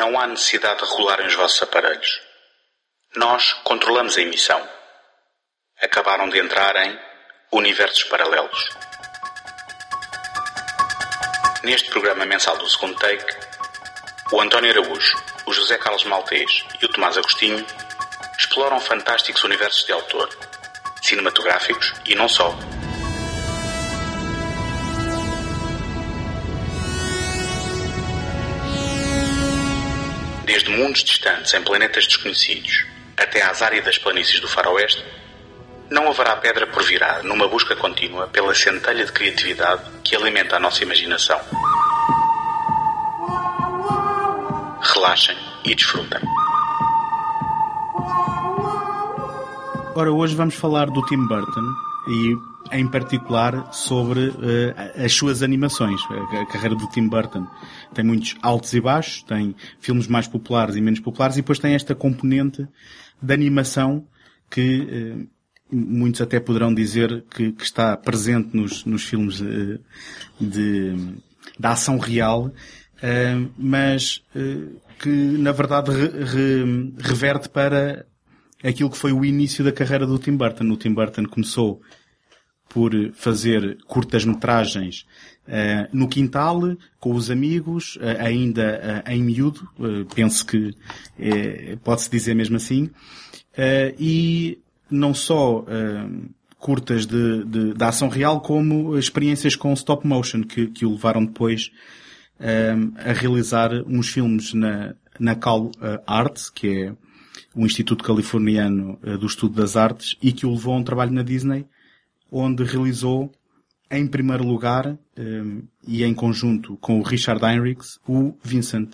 não há necessidade de regularem os vossos aparelhos. Nós controlamos a emissão. Acabaram de entrar em Universos Paralelos. Neste programa mensal do Segundo Take, o António Araújo, o José Carlos Maltês e o Tomás Agostinho exploram fantásticos universos de autor, cinematográficos e não só. Desde mundos distantes em planetas desconhecidos até às áridas planícies do faroeste, não haverá pedra por virar numa busca contínua pela centelha de criatividade que alimenta a nossa imaginação. Relaxem e desfrutem. Ora, hoje vamos falar do Tim Burton e, em particular, sobre as suas animações. A carreira do Tim Burton tem muitos altos e baixos, tem filmes mais populares e menos populares, e depois tem esta componente de animação que muitos até poderão dizer que está presente nos filmes da ação real, mas que, na verdade, reverte para aquilo que foi o início da carreira do Tim Burton. O Tim Burton começou por fazer curtas-metragens no quintal, com os amigos, ainda em miúdo, penso que pode-se dizer mesmo assim, e não só curtas de ação real, como experiências com stop motion, que o levaram depois a realizar uns filmes na Cal Arts, que é um instituto californiano do estudo das artes, e que o levou a um trabalho na Disney, onde realizou, em primeiro lugar, e em conjunto com o Richard Heinrichs, o Vincent.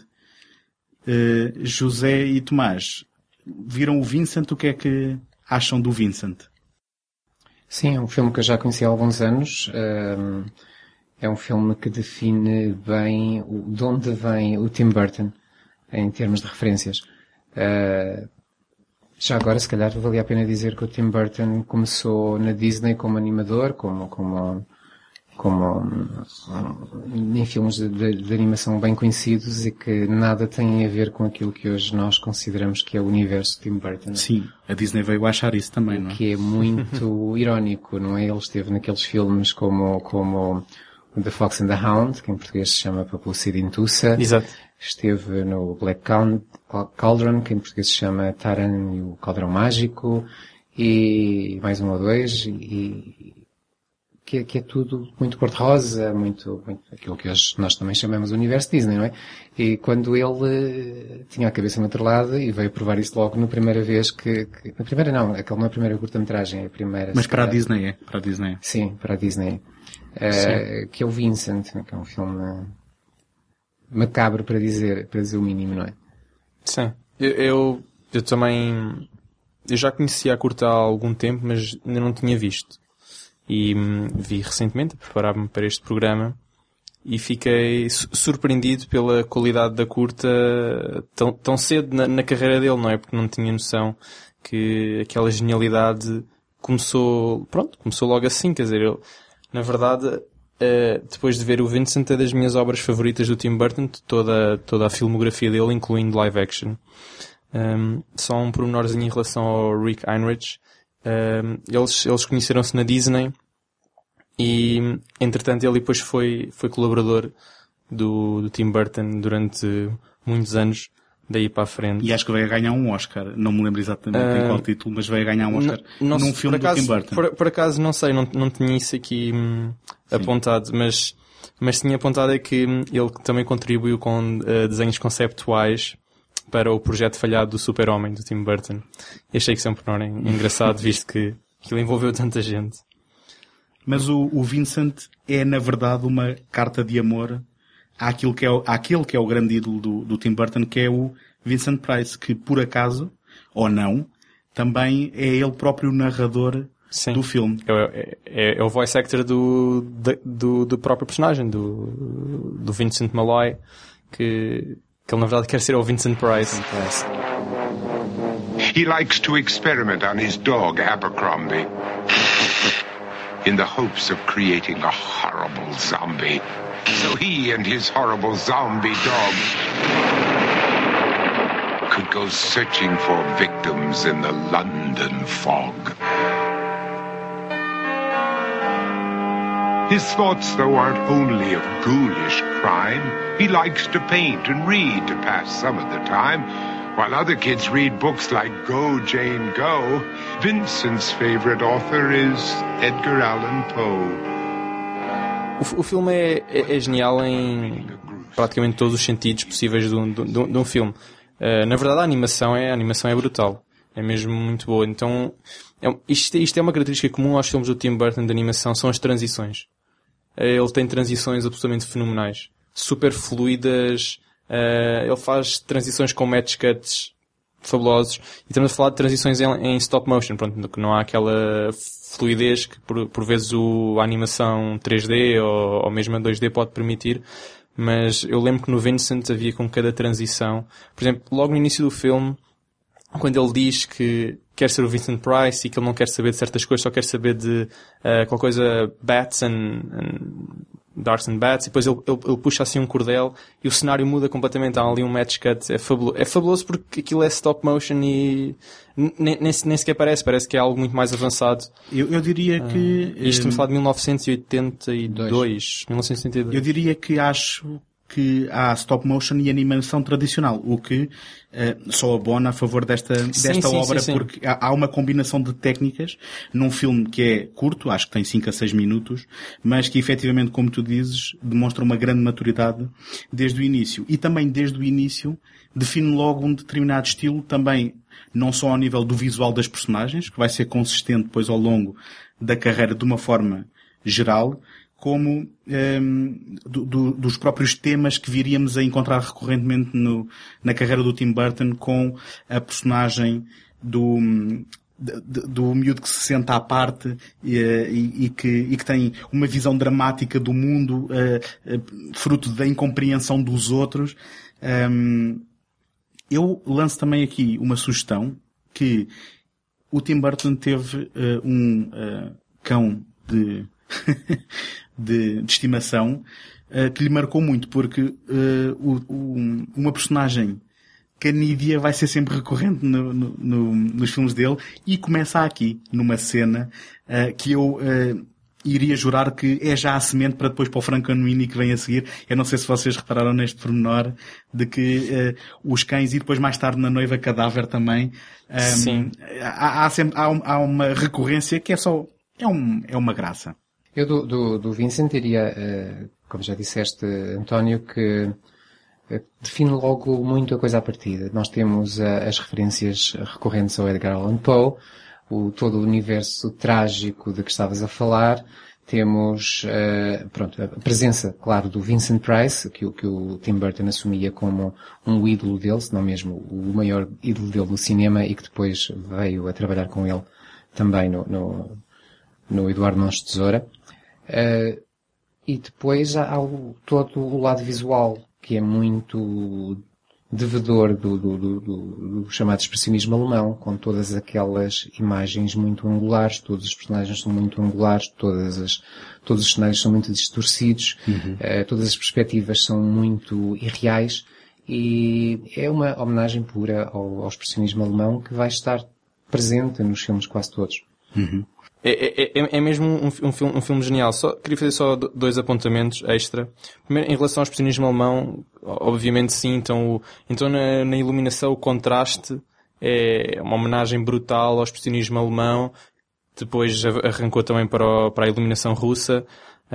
José e Tomás, viram o Vincent? O que é que acham do Vincent? Sim, é um filme que eu já conheci há alguns anos. É um filme que define bem de onde vem o Tim Burton, em termos de referências. Já agora, se calhar, valia a pena dizer que o Tim Burton começou na Disney como animador, como em filmes de animação bem conhecidos, e que nada tem a ver com aquilo que hoje nós consideramos que é o universo de Tim Burton. Sim, a Disney veio achar isso também, não é? Que é muito irónico, não é? Ele esteve naqueles filmes como The Fox and the Hound, que em português se chama Papucida Intussa. Exato. Esteve no Black Cauldron, que em português se chama Taran e o Caldrão Mágico, e mais um ou dois, e que é tudo muito cor-de-rosa, muito aquilo que hoje nós também chamamos de universo Disney, não é? E quando ele tinha a cabeça no outro lado, e veio provar isso logo na primeira vez na primeira não, aquela não é a primeira curta-metragem, é a primeira... Mas para a Disney é? Para a Disney. Sim, para a Disney. Que é o Vincent, que é um filme macabro para dizer o mínimo, não é? Sim. Eu também... Eu já conhecia a curta há algum tempo, mas ainda não tinha visto. E vi recentemente, a preparar-me para este programa, e fiquei surpreendido pela qualidade da curta tão cedo na carreira dele, não é? Porque não tinha noção que aquela genialidade começou logo assim, quer dizer, eu, na verdade, depois de ver o Vincent, é das minhas obras favoritas do Tim Burton, toda a filmografia dele, incluindo live action. Só um pormenorzinho em relação ao Rick Heinrich. Eles conheceram-se na Disney, e entretanto ele depois foi colaborador do Tim Burton durante muitos anos, daí para a frente. E acho que veio a ganhar um Oscar, não me lembro exatamente em qual título, mas veio a ganhar um Oscar num filme do Tim Burton. Por acaso não sei, não tinha isso aqui apontado, mas tinha apontado é que ele também contribuiu com desenhos conceptuais para o projeto falhado do Super-Homem, do Tim Burton. E achei que isso é um pormenor engraçado, visto que ele envolveu tanta gente. Mas o Vincent é, na verdade, uma carta de amor àquele que é o grande ídolo do Tim Burton, que é o Vincent Price, que, por acaso, ou não, também é ele próprio o narrador do filme. É o voice actor do próprio personagem, do Vincent Malloy, que ele na verdade quer ser o Vincent Price. He likes to experiment on his dog Abercrombie in the hopes of creating a horrible zombie. So he and his horrible zombie dog goes searching for victims in the London fog. His thoughts, though, aren't only of ghoulish crime. He likes to paint and read to pass some of the time. While other kids read books like Go, Jane, Go, Vincent's favorite author is Edgar Allan Poe. O filme é genial em praticamente todos os sentidos possíveis de um filme. Na verdade, a animação é brutal. É mesmo muito boa. Então, isto é uma característica comum aos filmes do Tim Burton de animação, são as transições. Ele tem transições absolutamente fenomenais. Super fluidas. Ele faz transições com match cuts fabulosos. E estamos a falar de transições em stop motion. Pronto, que não há aquela fluidez que por vezes a animação 3D ou mesmo a 2D pode permitir. Mas eu lembro que no Vincent havia com cada transição. Por exemplo, logo no início do filme, quando ele diz que quer ser o Vincent Price e que ele não quer saber de certas coisas, só quer saber de qualquer coisa bats and darts and bats, e depois ele puxa assim um cordel e o cenário muda completamente. Há ali um match cut. É fabuloso porque aquilo é stop motion e nem sequer parece que é algo muito mais avançado. Eu diria que... Isto estamos a falar de 1982. 1982. Eu diria que acho que há stop motion e animação tradicional, o que só abona a favor desta obra, sim. Porque há uma combinação de técnicas num filme que é curto, acho que tem 5 a 6 minutos, mas que efetivamente, como tu dizes, demonstra uma grande maturidade desde o início. E também desde o início define logo um determinado estilo, também não só ao nível do visual das personagens, que vai ser consistente depois ao longo da carreira de uma forma geral, como dos próprios temas que viríamos a encontrar recorrentemente na carreira do Tim Burton, com a personagem do miúdo que se senta à parte e que tem uma visão dramática do mundo, fruto da incompreensão dos outros. Eu lanço também aqui uma sugestão, que o Tim Burton teve um cão de estimação que lhe marcou muito, porque uma personagem canídea vai ser sempre recorrente nos filmes dele, e começa aqui numa cena que eu iria jurar que é já a semente para depois para o Frankenweenie que vem a seguir. Eu não sei se vocês repararam neste pormenor de que os cães, e depois mais tarde na Noiva Cadáver também, sim. Há uma recorrência que é uma graça. Eu do Vincent diria, como já disseste, António, que define logo muito a coisa à partida. Nós temos as referências recorrentes ao Edgar Allan Poe, todo o universo trágico de que estavas a falar. Temos, a presença, claro, do Vincent Price, que o Tim Burton assumia como um ídolo dele, se não mesmo o maior ídolo dele no cinema, e que depois veio a trabalhar com ele também no Eduardo Mãos de Tesoura. E depois há todo o lado visual, que é muito devedor do chamado expressionismo alemão, com todas aquelas imagens muito angulares, todos os personagens são muito angulares, todos os cenários são muito distorcidos, todas as perspectivas são muito irreais, e é uma homenagem pura ao expressionismo alemão, que vai estar presente nos filmes quase todos. É mesmo um filme genial. Queria fazer só 2 apontamentos extra. Primeiro, em relação ao expressionismo alemão, obviamente sim, então na iluminação o contraste é uma homenagem brutal ao expressionismo alemão. Depois arrancou também para a iluminação russa.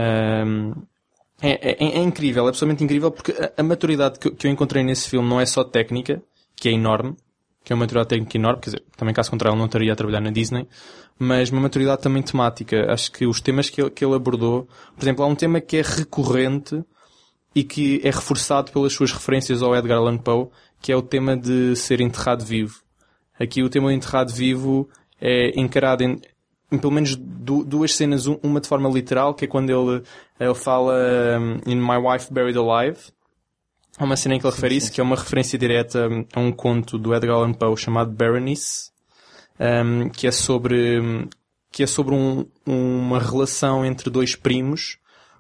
É incrível, é absolutamente incrível, porque a maturidade que eu encontrei nesse filme não é só técnica, que é enorme, que é uma maturidade técnica enorme, quer dizer, também caso contrário ele não estaria a trabalhar na Disney, mas uma maturidade também temática. Acho que os temas que ele abordou, por exemplo, há um tema que é recorrente e que é reforçado pelas suas referências ao Edgar Allan Poe, que é o tema de ser enterrado vivo. Aqui o tema de enterrado vivo é encarado em pelo menos 2 cenas, uma de forma literal, que é quando ele fala In My Wife Buried Alive. Há uma cena em que ele refere isso, que é uma referência direta a um conto do Edgar Allan Poe chamado Berenice, que é sobre uma relação entre 2 primos,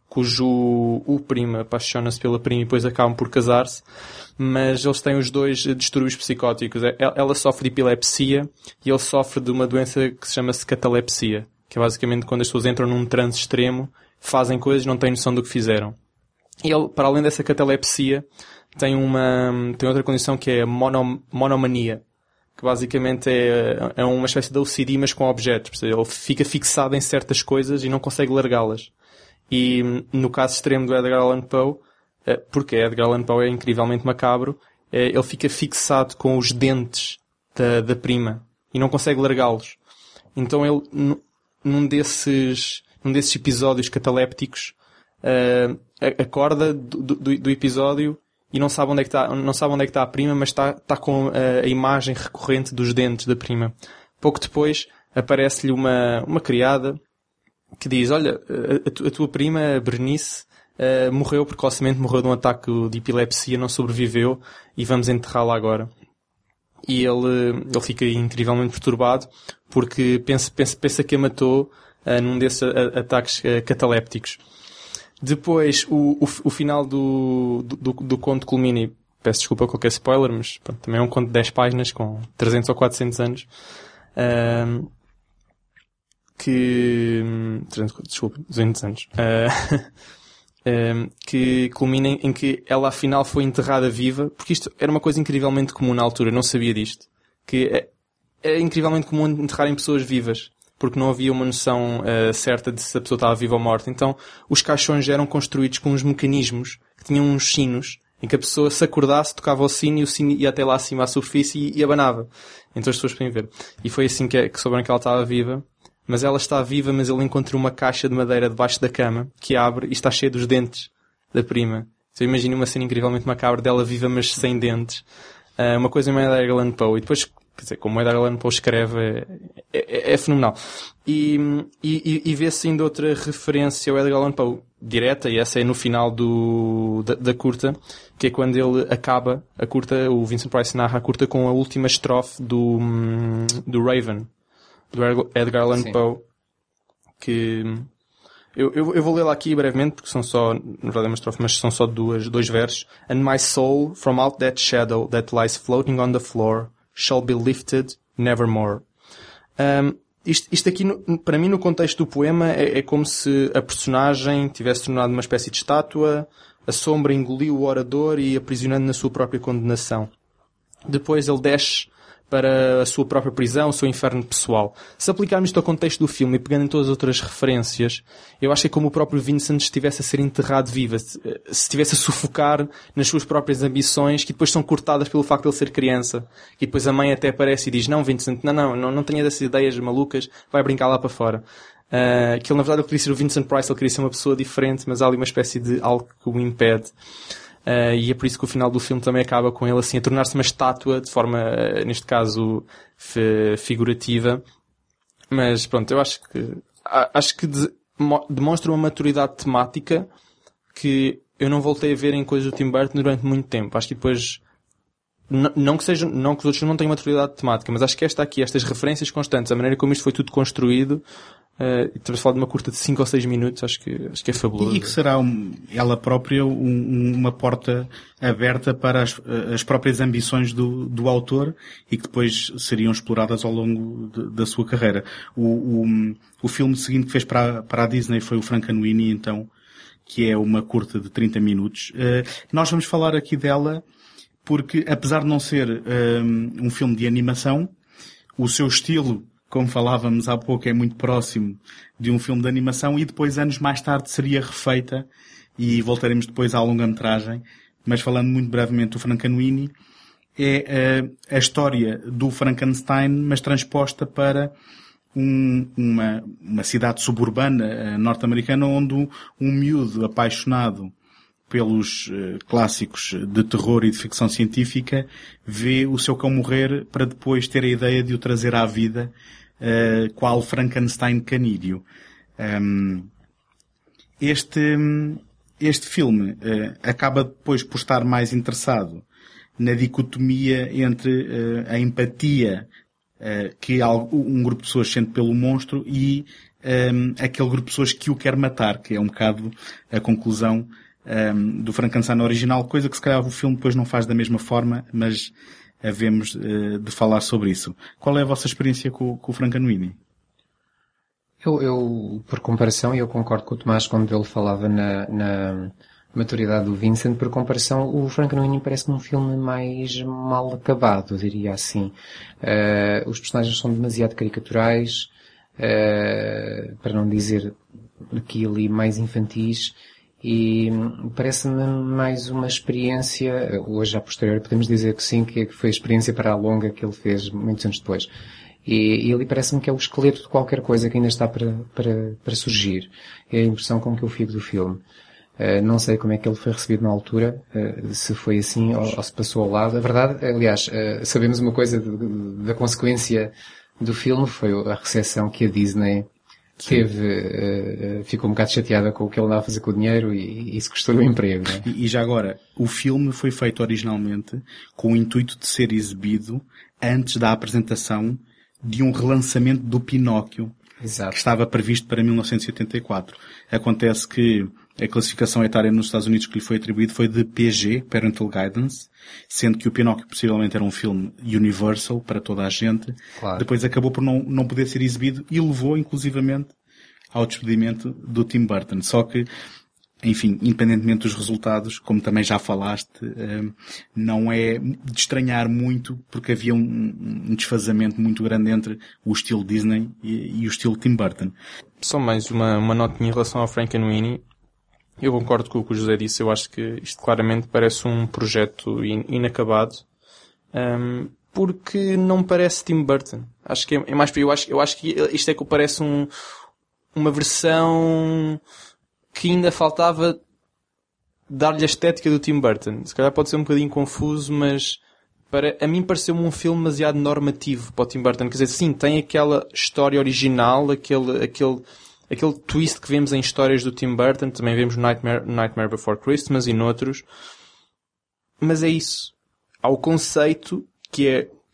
cujo o primo apaixona-se pela prima e depois acabam por casar-se, mas eles têm os dois distúrbios psicóticos. Ela sofre de epilepsia e ele sofre de uma doença que se chama-se catalepsia, que é basicamente quando as pessoas entram num transe extremo, fazem coisas e não têm noção do que fizeram. E ele, para além dessa catalepsia, tem outra condição que é a monomania, que basicamente é uma espécie de OCD, mas com objetos. Ele fica fixado em certas coisas e não consegue largá-las. E no caso extremo do Edgar Allan Poe, porque Edgar Allan Poe é incrivelmente macabro, ele fica fixado com os dentes da prima e não consegue largá-los. Então ele, num desses episódios catalépticos, acorda do episódio e não sabe onde é que está a prima, mas está com a imagem recorrente dos dentes da prima. Pouco depois aparece-lhe uma criada que diz: olha, a tua prima, a Bernice, morreu precocemente, morreu de um ataque de epilepsia, não sobreviveu e vamos enterrá-la agora. E ele fica incrivelmente perturbado porque pensa que a matou num desses ataques catalépticos. Depois, o final do conto culmina, e peço desculpa a qualquer spoiler, mas pronto, também é um conto de 10 páginas com 300 ou 400 anos. 200 anos. Que culmina em que ela afinal foi enterrada viva, porque isto era uma coisa incrivelmente comum na altura, eu não sabia disto. Que é incrivelmente comum enterrarem pessoas vivas, porque não havia uma noção certa de se a pessoa estava viva ou morta. Então, os caixões eram construídos com uns mecanismos que tinham uns sinos, em que a pessoa se acordasse, tocava o sino ia até lá acima à superfície e abanava. Então as pessoas podem ver. E foi assim que souberam que ela estava viva. Mas ela está viva, mas ele encontra uma caixa de madeira debaixo da cama, que abre e está cheia dos dentes da prima. Então imagina uma cena incrivelmente macabra dela viva, mas sem dentes. Uma coisa meio Edgar Allan Poe. E depois, quer dizer, como o Edgar Allan Poe escreve, é fenomenal. E vê-se ainda outra referência ao Edgar Allan Poe direta, e essa é no final da curta, que é quando ele acaba a curta, o Vincent Price narra a curta com a última estrofe do Raven, do Edgar Allan Poe, que eu vou lê-la aqui brevemente, porque são só, na verdade é uma estrofe, mas são só dois versos. And my soul, from out that shadow that lies floating on the floor, shall be lifted nevermore. Isto aqui, para mim, no contexto do poema, é como se a personagem tivesse tornado uma espécie de estátua, a sombra engoliu o orador e aprisionando na sua própria condenação. Depois ele desce para a sua própria prisão, o seu inferno pessoal. Se aplicarmos isto ao contexto do filme e pegando em todas as outras referências, eu acho que é como o próprio Vincent estivesse a ser enterrado viva, se estivesse a sufocar nas suas próprias ambições, que depois são cortadas pelo facto de ele ser criança. E depois a mãe até aparece e diz: não, Vincent, não tenhas essas ideias malucas, vai brincar lá para fora. Que ele, na verdade, ele queria ser o Vincent Price, ele queria ser uma pessoa diferente, mas há ali uma espécie de algo que o impede. E é por isso que o final do filme também acaba com ele assim a tornar-se uma estátua, de forma, neste caso, figurativa. Mas pronto, eu acho que demonstra uma maturidade temática que eu não voltei a ver em coisas do Tim Burton durante muito tempo. Acho que depois, não que os outros não tenham maturidade temática, mas acho que estas referências constantes, a maneira como isto foi tudo construído, estamos a falar de uma curta de 5 ou 6 minutos, acho que é fabuloso. E que será ela própria uma porta aberta para as próprias ambições do autor e que depois seriam exploradas ao longo da sua carreira. O filme seguinte que fez para a Disney foi o Frankenweenie, então, que é uma curta de 30 minutos. Nós vamos falar aqui dela porque, apesar de não ser um filme de animação, o seu estilo, como falávamos há pouco, é muito próximo de um filme de animação e depois, anos mais tarde, seria refeita e voltaremos depois à longa-metragem. Mas falando muito brevemente do Frankenweenie, é a história do Frankenstein, mas transposta para uma cidade suburbana norte-americana onde um miúdo apaixonado pelos clássicos de terror e de ficção científica vê o seu cão morrer para depois ter a ideia de o trazer à vida, qual Frankenstein canídeo. Este filme acaba depois por estar mais interessado na dicotomia entre a empatia que um grupo de pessoas sente pelo monstro e aquele grupo de pessoas que o quer matar, que é um bocado a conclusão do Frankenstein original, coisa que se calhar o filme depois não faz da mesma forma, mas havemos de falar sobre isso. Qual é a vossa experiência com o Frankenweenie? Eu, por comparação, eu concordo com o Tomás quando ele falava na maturidade do Vincent. Por comparação, o Frankenweenie parece-me um filme mais mal acabado, eu diria assim. Os personagens são demasiado caricaturais, para não dizer aqui e ali mais infantis, e parece-me mais uma experiência, hoje a posteriori podemos dizer que sim, que foi a experiência para a longa que ele fez muitos anos depois. E ali parece-me que é o esqueleto de qualquer coisa que ainda está para surgir. É a impressão com que eu fico do filme. Não sei como é que ele foi recebido na altura, se foi assim ou se passou ao lado. A verdade, aliás, sabemos uma coisa da consequência do filme, foi a recepção que a Disney teve, ficou um bocado chateada com o que ele andava a fazer com o dinheiro e isso custou-lhe o emprego. Né? E já agora, o filme foi feito originalmente com o intuito de ser exibido antes da apresentação de um relançamento do Pinóquio, Exato. Que estava previsto para 1984. Acontece que a classificação etária nos Estados Unidos que lhe foi atribuído foi de PG, Parental Guidance, sendo que o Pinóquio possivelmente era um filme Universal para toda a gente. Claro. Depois acabou por não poder ser exibido e levou inclusivamente ao despedimento do Tim Burton. Só que, enfim, independentemente dos resultados, como também já falaste, não é de estranhar muito, porque havia um desfazamento muito grande entre o estilo Disney e o estilo Tim Burton. Só mais uma notinha em relação ao Frankenweenie. Eu concordo com o que o José disse. Eu acho que isto claramente parece um projeto inacabado, porque não parece Tim Burton. Acho que é mais... Eu acho que isto é que parece uma versão que ainda faltava dar-lhe a estética do Tim Burton. Se calhar pode ser um bocadinho confuso, mas a mim pareceu-me um filme demasiado normativo para o Tim Burton. Quer dizer, sim, tem aquela história original, aquele twist que vemos em histórias do Tim Burton, também vemos Nightmare Before Christmas e noutros. Mas é isso. Há o conceito que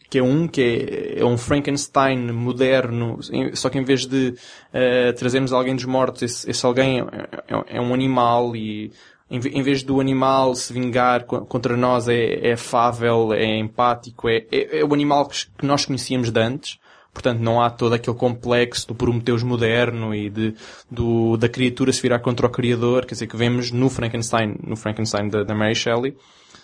é um Frankenstein moderno, só que em vez de trazermos alguém dos mortos, esse alguém é um animal e em vez do animal se vingar contra nós é afável, é empático, é o animal que nós conhecíamos de antes. Portanto, não há todo aquele complexo do Prometeus moderno e da criatura se virar contra o Criador, quer dizer, que vemos no Frankenstein da Mary Shelley.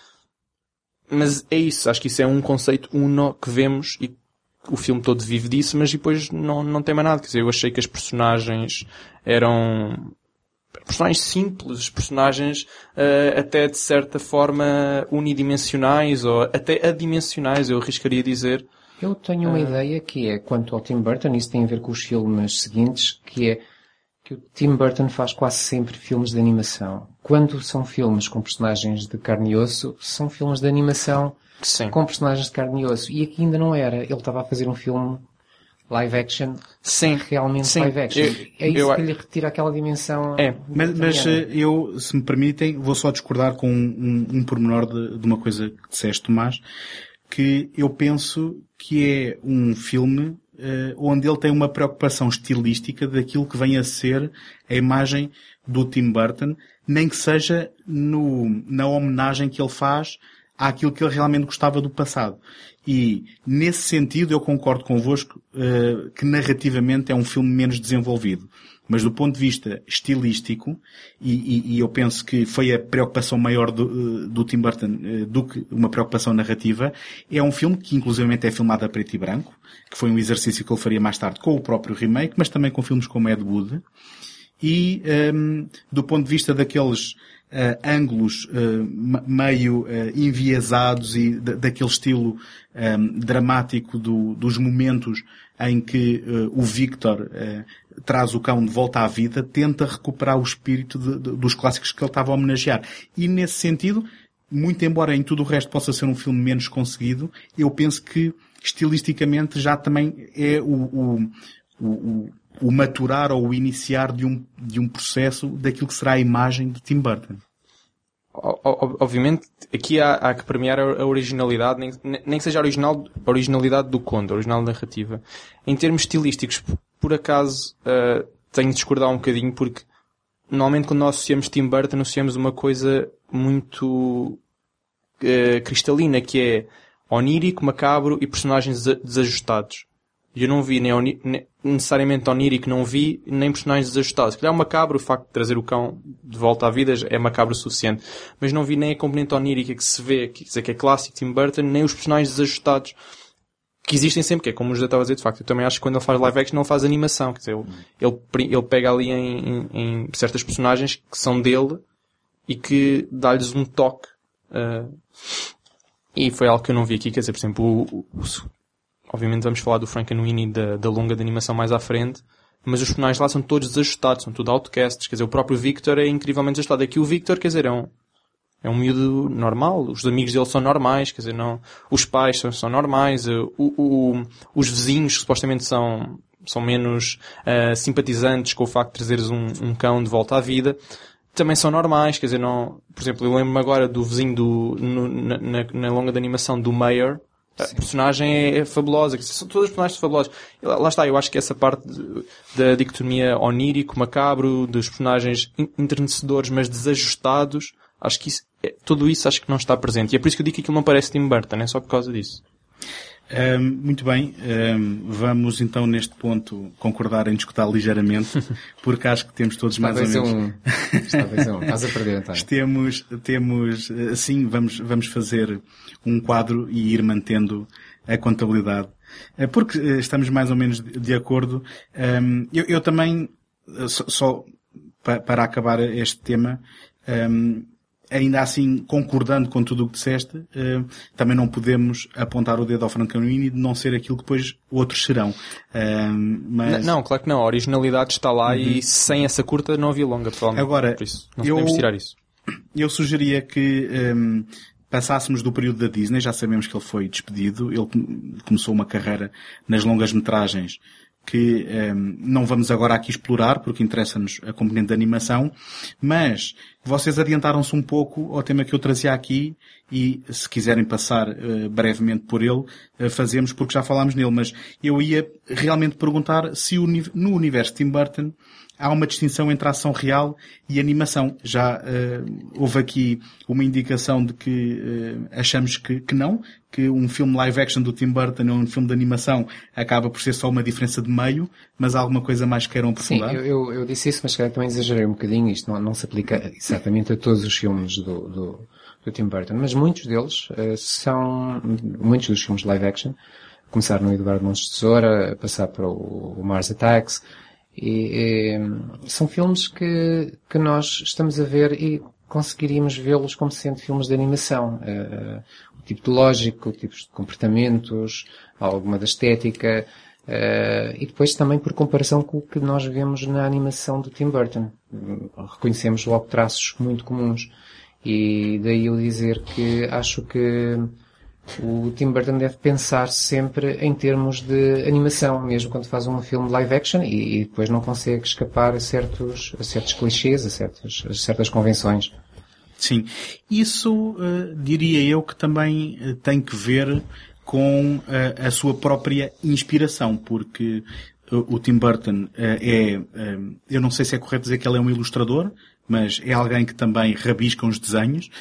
Mas é isso, acho que isso é um conceito uno que vemos e o filme todo vive disso, mas depois não tem mais nada. Quer dizer, eu achei que as personagens eram personagens simples, personagens até de certa forma unidimensionais ou até adimensionais, eu arriscaria dizer. Eu tenho uma ideia que é, quanto ao Tim Burton, isso tem a ver com os filmes seguintes, que é que o Tim Burton faz quase sempre filmes de animação. Quando são filmes com personagens de carne e osso, são filmes de animação Sim. com personagens de carne e osso. E aqui ainda não era. Ele estava a fazer um filme live action, realmente live action. É isso que lhe retira aquela dimensão. Mas eu, se me permitem, vou só discordar com um pormenor de uma coisa que disseste, Tomás, que eu penso que é um filme onde ele tem uma preocupação estilística daquilo que vem a ser a imagem do Tim Burton, nem que seja na homenagem que ele faz àquilo que ele realmente gostava do passado. E, nesse sentido, eu concordo convosco que narrativamente é um filme menos desenvolvido. Mas do ponto de vista estilístico, e eu penso que foi a preocupação maior do Tim Burton do que uma preocupação narrativa, é um filme que inclusivamente é filmado a preto e branco, que foi um exercício que ele faria mais tarde com o próprio remake, mas também com filmes como Ed Wood. E do ponto de vista daqueles ângulos meio enviesados e daquele estilo dramático dos momentos em que o Victor traz o cão de volta à vida, tenta recuperar o espírito dos clássicos que ele estava a homenagear. E nesse sentido, muito embora em tudo o resto possa ser um filme menos conseguido, eu penso que estilisticamente já também é o maturar ou o iniciar de um processo daquilo que será a imagem de Tim Burton. Obviamente, aqui há que premiar a originalidade, nem que seja a originalidade do conto, a original narrativa. Em termos estilísticos, por acaso, tenho de discordar um bocadinho, porque normalmente quando nós associamos Tim Burton, associamos uma coisa muito cristalina, que é onírico, macabro e personagens desajustados. E eu não vi nem necessariamente onírico, não vi nem personagens desajustados. Se calhar macabro, o facto de trazer o cão de volta à vida é macabro o suficiente. Mas não vi nem a componente onírica que se vê, que é clássico Tim Burton, nem os personagens desajustados que existem sempre, que é como o José estava a dizer, de facto. Eu também acho que quando ele faz live action, não faz animação. Quer dizer, ele pega ali em certas personagens que são dele e que dá-lhes um toque. E foi algo que eu não vi aqui. Quer dizer, por exemplo, obviamente vamos falar do Frankenweenie da longa de animação mais à frente, mas os personagens lá são todos desajustados, são tudo outcasts. Quer dizer, o próprio Victor é incrivelmente desajustado. Aqui o Victor, quer dizer, é um miúdo normal, os amigos dele são normais, quer dizer, não, os pais são normais, os vizinhos que supostamente são menos simpatizantes com o facto de trazeres um cão de volta à vida, também são normais, quer dizer, não, por exemplo, eu lembro-me agora do vizinho na longa de animação do Mayer. A personagem é fabulosa, quer dizer, são todas as personagens fabulosas. Lá está, eu acho que essa parte da dicotomia onírico, macabro, dos personagens enternecedores, mas desajustados, acho que tudo isso acho que não está presente. E é por isso que eu digo que aquilo não parece Tim Burton, é só por causa disso. Muito bem, vamos então neste ponto concordar em discutir ligeiramente, porque acho que temos todos mais ou menos... Talvez estás a perder, então. Temos, assim, vamos fazer um quadro e ir mantendo a contabilidade, porque estamos mais ou menos de acordo. Eu também, só para acabar este tema, ainda assim, concordando com tudo o que disseste, também não podemos apontar o dedo ao Frankenweenie de não ser aquilo que depois outros serão. Mas... Não, claro que não. A originalidade está lá e sem essa curta não havia longa, provavelmente. Agora, por isso, não podemos tirar isso. Eu sugeria que passássemos do período da Disney. Já sabemos que ele foi despedido. Ele começou uma carreira nas longas-metragens que não vamos agora aqui explorar, porque interessa-nos a componente de animação, mas vocês adiantaram-se um pouco ao tema que eu trazia aqui e, se quiserem passar brevemente por ele, fazemos, porque já falámos nele, mas eu ia realmente perguntar se no universo de Tim Burton há uma distinção entre a ação real e animação. Já houve aqui uma indicação de que achamos que não, que um filme live action do Tim Burton ou um filme de animação acaba por ser só uma diferença de meio, mas há alguma coisa mais que queiram aprofundar? Sim, eu disse isso, mas também exagerei um bocadinho. Isto não se aplica exatamente a todos os filmes do Tim Burton, mas muitos deles muitos dos filmes live action, começar no Eduardo Mãos de Tesoura, passar para o Mars Attacks, e são filmes que nós estamos a ver e conseguiríamos vê-los como sendo filmes de animação. O tipo de lógica, o tipo de comportamentos, alguma da estética, e depois também por comparação com o que nós vemos na animação do Tim Burton. Reconhecemos logo traços muito comuns. E daí eu dizer que acho que o Tim Burton deve pensar sempre em termos de animação, mesmo quando faz um filme live action, e depois não consegue escapar a certos clichês, a certas convenções. Sim. Isso, diria eu, que também tem que ver com a sua própria inspiração, porque o Tim Burton eu não sei se é correto dizer que ele é um ilustrador, mas é alguém que também rabisca os desenhos,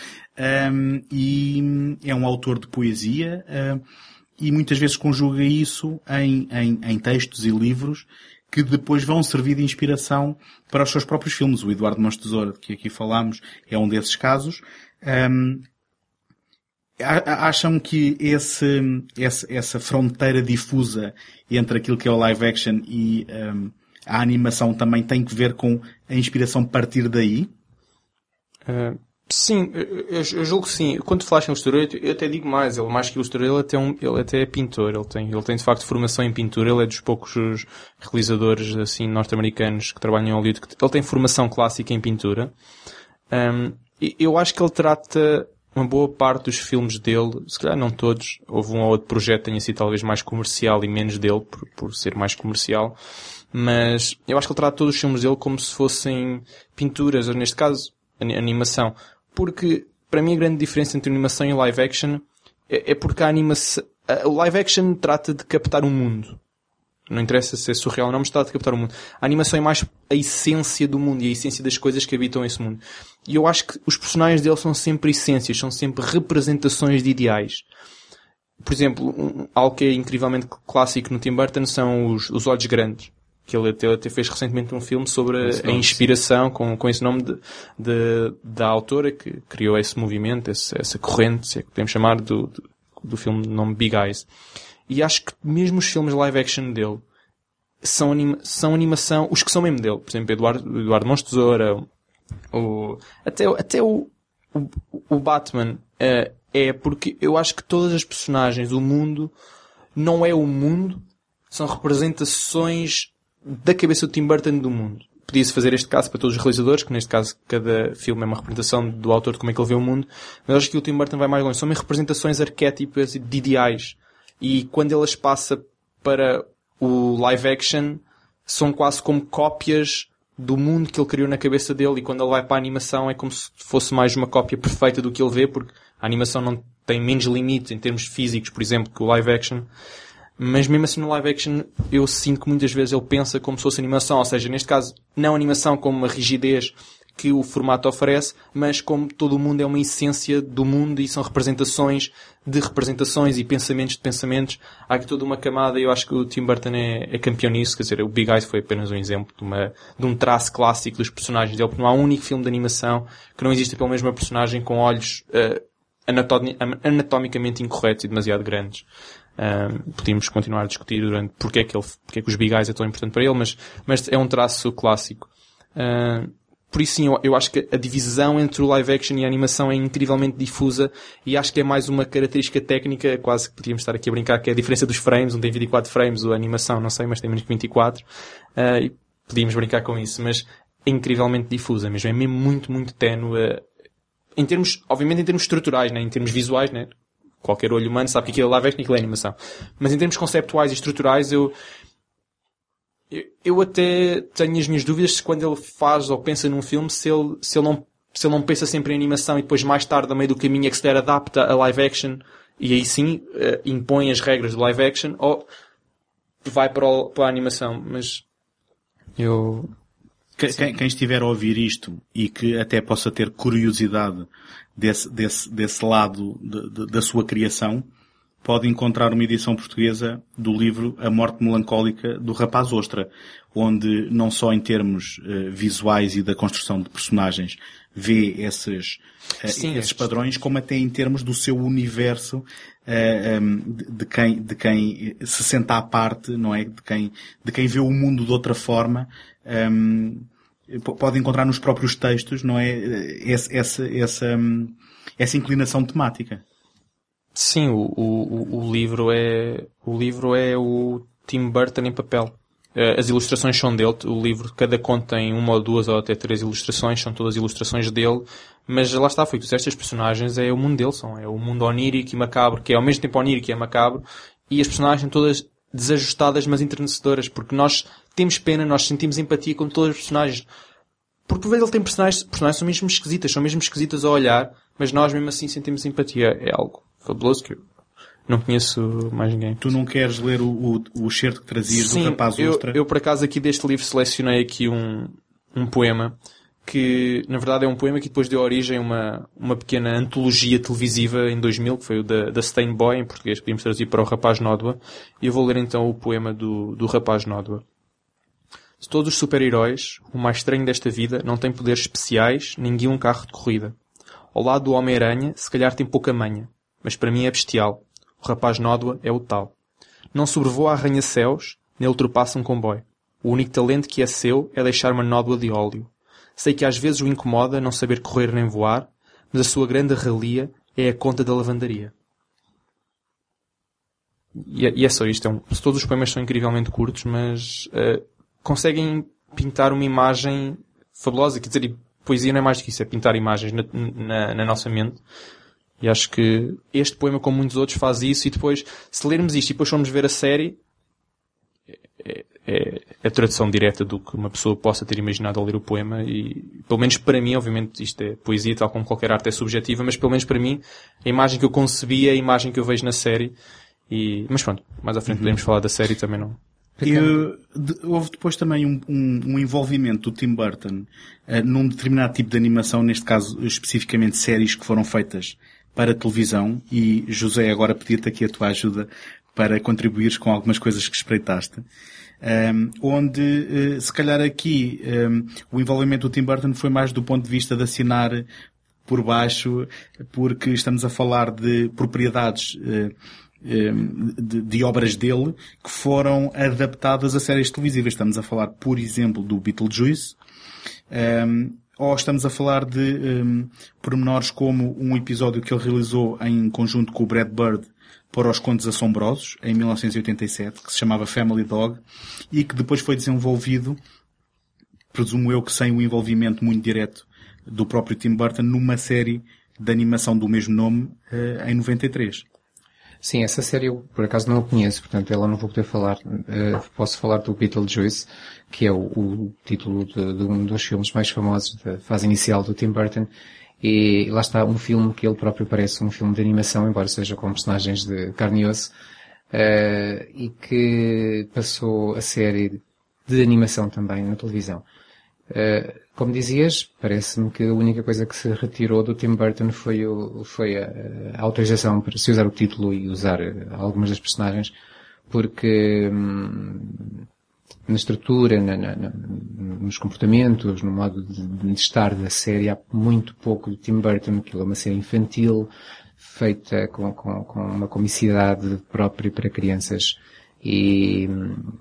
e é um autor de poesia, e muitas vezes conjuga isso em textos e livros que depois vão servir de inspiração para os seus próprios filmes. O Eduardo Mãos de Tesoura, de que aqui falámos, é um desses casos. Acham que essa fronteira difusa entre aquilo que é o live action e a animação também tem que ver com a inspiração partir daí? Sim, eu julgo que sim. Quando falaste em ilustrador, eu até digo mais. Ele, mais que ilustrador, ele até é pintor. Ele tem de facto formação em pintura. Ele é dos poucos realizadores assim norte-americanos que trabalham em Hollywood. Ele tem formação clássica em pintura. Eu acho que ele trata uma boa parte dos filmes dele, se calhar não todos. Houve um ou outro projeto que tenha sido talvez mais comercial e menos dele, por ser mais comercial. Mas eu acho que ele trata todos os filmes dele como se fossem pinturas, ou neste caso, animação. Porque, para mim, a grande diferença entre animação e live action é porque o live action trata de captar um mundo. Não interessa se é surreal ou não, mas está a captar o mundo. A animação é mais a essência do mundo e a essência das coisas que habitam esse mundo. E eu acho que os personagens dele são sempre essências, são sempre representações de ideais. Por exemplo, algo que é incrivelmente clássico no Tim Burton são os olhos grandes. Que ele até fez recentemente um filme sobre a inspiração com esse nome da autora que criou esse movimento, essa corrente, se é que podemos chamar, do filme de nome Big Eyes. E acho que mesmo os filmes live action dele são animação, os que são mesmo dele. Por exemplo, Eduardo Mãos de Tesoura, até o Batman, é porque eu acho que todas as personagens, o mundo, não é o mundo, são representações da cabeça do Tim Burton do mundo. Podia-se fazer este caso para todos os realizadores, que neste caso cada filme é uma representação do autor de como é que ele vê o mundo, mas acho que o Tim Burton vai mais longe. São mesmo representações arquétipas de ideais. E quando ele as passa para o live action, são quase como cópias do mundo que ele criou na cabeça dele, e quando ele vai para a animação é como se fosse mais uma cópia perfeita do que ele vê, porque a animação não tem menos limites em termos físicos, por exemplo, que o live action. Mas mesmo assim no live action eu sinto que muitas vezes ele pensa como se fosse animação, ou seja, neste caso não animação como uma rigidez que o formato oferece, mas como todo o mundo é uma essência do mundo e são representações de representações e pensamentos de pensamentos. Há aqui toda uma camada e eu acho que o Tim Burton é campeão nisso. Quer dizer, o Big Eyes foi apenas um exemplo de um traço clássico dos personagens dele, porque não há um único filme de animação que não exista pelo menos uma personagem com olhos anatomicamente incorretos e demasiado grandes. Podíamos continuar a discutir durante porque é que os Big Eyes é tão importante para ele, mas é um traço clássico. Por isso sim, eu acho que a divisão entre o live action e a animação é incrivelmente difusa e acho que é mais uma característica técnica, quase que podíamos estar aqui a brincar, que é a diferença dos frames. Um tem 24 frames, a animação não sei, mas tem menos que 24. E podíamos brincar com isso, mas é incrivelmente difusa mesmo, é mesmo muito, muito ténue. Em termos, obviamente em termos estruturais, né? Em termos visuais, né? Qualquer olho humano sabe que aquilo é live action e aquilo é animação. Mas em termos conceptuais e estruturais, eu até tenho as minhas dúvidas se quando ele faz ou pensa num filme, se ele não pensa sempre em animação e depois mais tarde, a meio do caminho, é que se der adapta a live action e aí sim impõe as regras do live action, ou vai para a animação. Mas quem estiver a ouvir isto e que até possa ter curiosidade desse lado da sua criação, pode encontrar uma edição portuguesa do livro A Morte Melancólica do Rapaz Ostra, onde não só em termos visuais e da construção de personagens vê esses padrões, como até em termos do seu universo, de quem se senta à parte, não é? De quem vê o mundo de outra forma. Pode encontrar nos próprios textos, não é? Essa inclinação temática. Sim, o livro é o Tim Burton em papel. As ilustrações são dele. O livro, cada conto tem uma ou duas ou até 3 ilustrações, são todas ilustrações dele. Mas lá está, foi que estas personagens é o mundo dele, é o mundo onírico e macabro, que é ao mesmo tempo onírico e é macabro. E as personagens são todas desajustadas, mas enternecedoras, porque nós temos pena, nós sentimos empatia com todos os personagens. Porque por vezes ele tem personagens são mesmo esquisitas ao olhar, mas nós mesmo assim sentimos empatia. É algo fabuloso que eu não conheço mais ninguém. Tu não queres ler o excerto que trazias do Rapaz Ostra? Eu por acaso aqui deste livro selecionei aqui um poema que na verdade é um poema que depois deu origem a uma pequena antologia televisiva em 2000, que foi o da Stain Boy, em português, podíamos traduzir para o Rapaz Nódoa, e eu vou ler então o poema do Rapaz Nódoa. De todos os super-heróis, o mais estranho desta vida não tem poderes especiais, nem guia um carro de corrida. Ao lado do Homem-Aranha, se calhar tem pouca manha, mas para mim é bestial. O Rapaz Nódoa é o tal. Não sobrevoa arranha-céus, nem ultrapassa um comboio. O único talento que é seu é deixar uma nódoa de óleo. Sei que às vezes o incomoda não saber correr nem voar, mas a sua grande relia é a conta da lavandaria. E é só isto. Todos os poemas são incrivelmente curtos, mas conseguem pintar uma imagem fabulosa. Quer dizer, poesia não é mais do que isso, é pintar imagens na nossa mente. E acho que este poema, como muitos outros, faz isso. E depois, se lermos isto e depois formos ver a série, é a tradução direta do que uma pessoa possa ter imaginado ao ler o poema. E, pelo menos para mim, obviamente, isto é poesia, tal como qualquer arte é subjetiva, mas pelo menos para mim, a imagem que eu concebi é a imagem que eu vejo na série. Mas pronto, mais à frente podemos falar da série também, não Houve depois também um envolvimento do Tim Burton num determinado tipo de animação, neste caso especificamente séries que foram feitas para televisão, e José, agora pedir-te aqui a tua ajuda para contribuires com algumas coisas que espreitaste. Onde, se calhar aqui, o envolvimento do Tim Burton foi mais do ponto de vista de assinar por baixo, porque estamos a falar de propriedades de obras dele que foram adaptadas a séries televisivas. Estamos a falar, por exemplo, do Beetlejuice, ou estamos a falar de pormenores como um episódio que ele realizou em conjunto com o Brad Bird para Os Contos Assombrosos, em 1987, que se chamava Family Dog, e que depois foi desenvolvido, presumo eu que sem o envolvimento muito direto do próprio Tim Burton, numa série de animação do mesmo nome, em 93. Sim, essa série eu por acaso não a conheço, portanto ela não vou poder falar. Posso falar do Beetlejuice, que é o título de um dos filmes mais famosos da fase inicial do Tim Burton. E lá está um filme que ele próprio parece um filme de animação, embora seja com personagens de carne e osso, e que passou a série de animação também na televisão. Como dizias, parece-me que a única coisa que se retirou do Tim Burton foi a autorização para se usar o título e usar algumas das personagens, porque na estrutura, nos comportamentos, no modo de estar da série, há muito pouco do Tim Burton. Aquilo é uma série infantil, feita com uma comicidade própria para crianças, e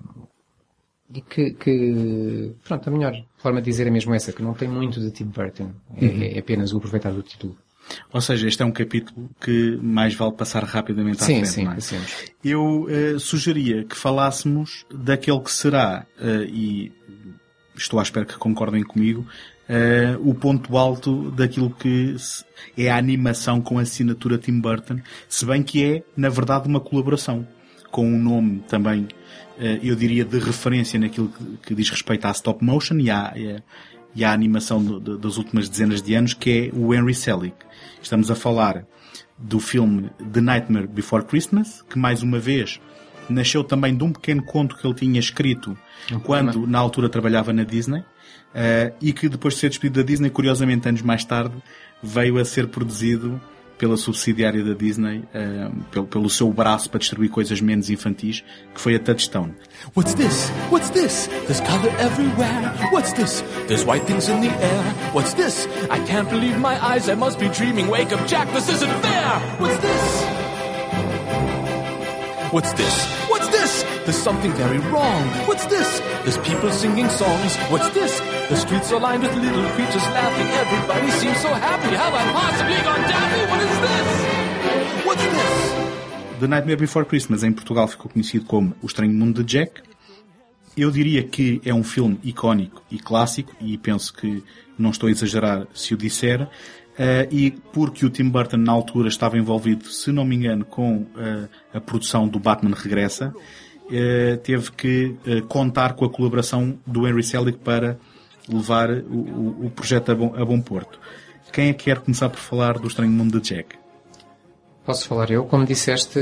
que, pronto, a melhor forma de dizer é mesmo essa, que não tem muito de Tim Burton. É apenas o aproveitar do título. Ou seja, este é um capítulo que mais vale passar rapidamente à frente. Sim, não é? sim. Eu sugeria que falássemos daquele que será, e estou à espera que concordem comigo, o ponto alto daquilo que é a animação com a assinatura Tim Burton, se bem que é, na verdade, uma colaboração com um nome também, eu diria, de referência naquilo que diz respeito à stop motion e à animação das últimas dezenas de anos, que é o Henry Selick. Estamos a falar do filme The Nightmare Before Christmas, que mais uma vez nasceu também de um pequeno conto que ele tinha escrito quando na altura trabalhava na Disney, e que depois de ser despedido da Disney, curiosamente anos mais tarde, veio a ser produzido pela subsidiária da Disney, pelo seu braço para distribuir coisas menos infantis, que foi a Touchstone. What's this? What's this? There's color everywhere. What's this? There's white things in the air. What's this? I can't believe my eyes. I must be dreaming. Wake up, Jack. This isn't fair. What's this? What's this? What's this? There's something very wrong. What's this? There's people singing songs. What's this? The streets are lined with little creatures laughing. Everybody seems so happy. Have I possibly gone daffy? What is this? What's this? The Nightmare Before Christmas em Portugal ficou conhecido como O Estranho Mundo de Jack. Eu diria que é um filme icónico e clássico, e penso que não estou a exagerar se o disser, e porque o Tim Burton na altura estava envolvido, se não me engano, com a produção do Batman Regressa, teve que contar com a colaboração do Henry Selick para levar o projeto a bom porto. Quem é que quer começar por falar do Estranho Mundo de Jack? Posso falar eu? Como disseste,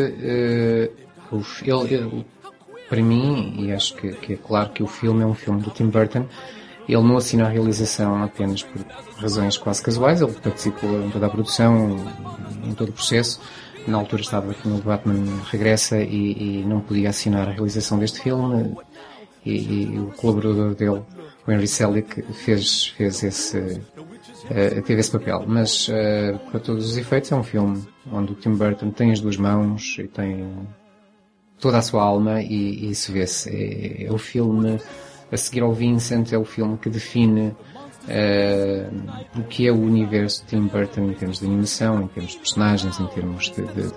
para mim, e acho que é claro que o filme é um filme do Tim Burton, ele não assina a realização apenas por razões quase casuais, ele participou em toda a produção, em todo o processo. Na altura estava aqui no Batman Regressa e não podia assinar a realização deste filme, e o colaborador dele, o Henry Selick, teve esse papel. Mas, para todos os efeitos, é um filme onde o Tim Burton tem as duas mãos e tem toda a sua alma, e isso vê-se. É o filme, a seguir ao Vincent, é o filme que define o que é o universo de Tim Burton em termos de animação, em termos de personagens, em termos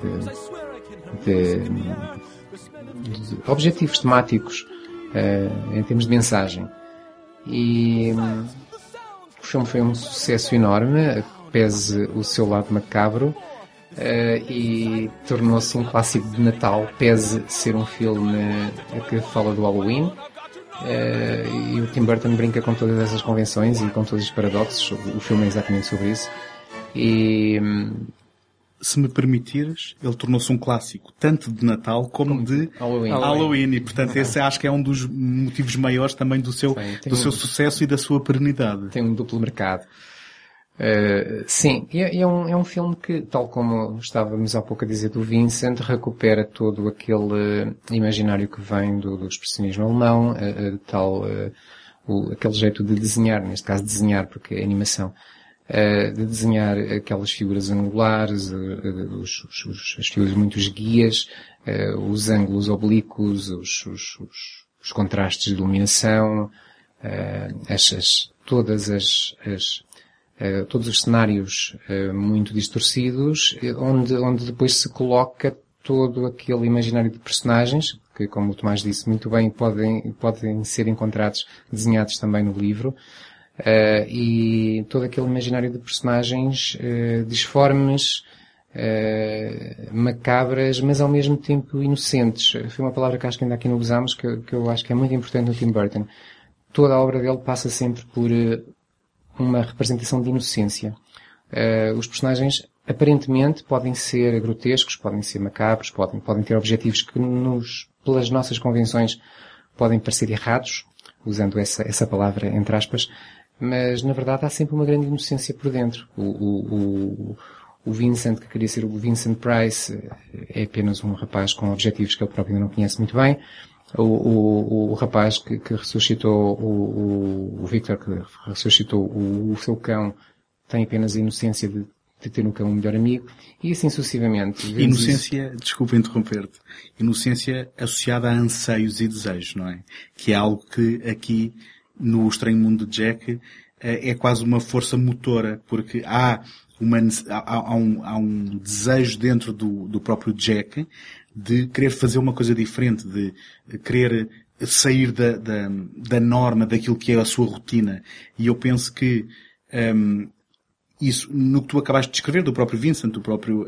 de objetivos temáticos, em termos de mensagem. E o filme foi um sucesso enorme, pese o seu lado macabro, e tornou-se um clássico de Natal, pese ser um filme que fala do Halloween. E o Tim Burton brinca com todas essas convenções e com todos os paradoxos. O filme é exatamente sobre isso. E se me permitires, ele tornou-se um clássico, tanto de Natal como de Halloween. E, portanto, esse acho que é um dos motivos maiores também do seu sucesso e da sua perenidade. Tem um duplo mercado. Sim, é um filme que, tal como estávamos há pouco a dizer do Vincent, recupera todo aquele imaginário que vem do expressionismo alemão, aquele jeito de desenhar, neste caso desenhar porque é animação, de desenhar aquelas figuras angulares, as figuras muito esguias, os ângulos oblíquos, os contrastes de iluminação, todos os cenários muito distorcidos, onde depois se coloca todo aquele imaginário de personagens, que, como o Tomás disse muito bem, podem ser encontrados, desenhados também no livro, e todo aquele imaginário de personagens disformes, macabras, mas ao mesmo tempo inocentes. Foi uma palavra que acho que ainda aqui não usámos, que eu acho que é muito importante no Tim Burton. Toda a obra dele passa sempre por uma representação de inocência. Os personagens aparentemente podem ser grotescos, podem ser macabros, podem ter objetivos que pelas nossas convenções podem parecer errados, usando essa palavra entre aspas, mas na verdade há sempre uma grande inocência por dentro. O Vincent, que queria ser o Vincent Price, é apenas um rapaz com objetivos que ele próprio ainda não conhece muito bem. O rapaz que ressuscitou, o Victor, que ressuscitou o seu cão, tem apenas a inocência de ter no cão um melhor amigo, e assim sucessivamente. Inocência, desculpa interromper-te, inocência associada a anseios e desejos, não é? Que é algo que aqui, no Estranho Mundo de Jack, é quase uma força motora, porque há um desejo dentro do próprio Jack de querer fazer uma coisa diferente, de querer sair da norma, daquilo que é a sua rotina. E eu penso que isso, no que tu acabaste de descrever, do próprio Vincent, do próprio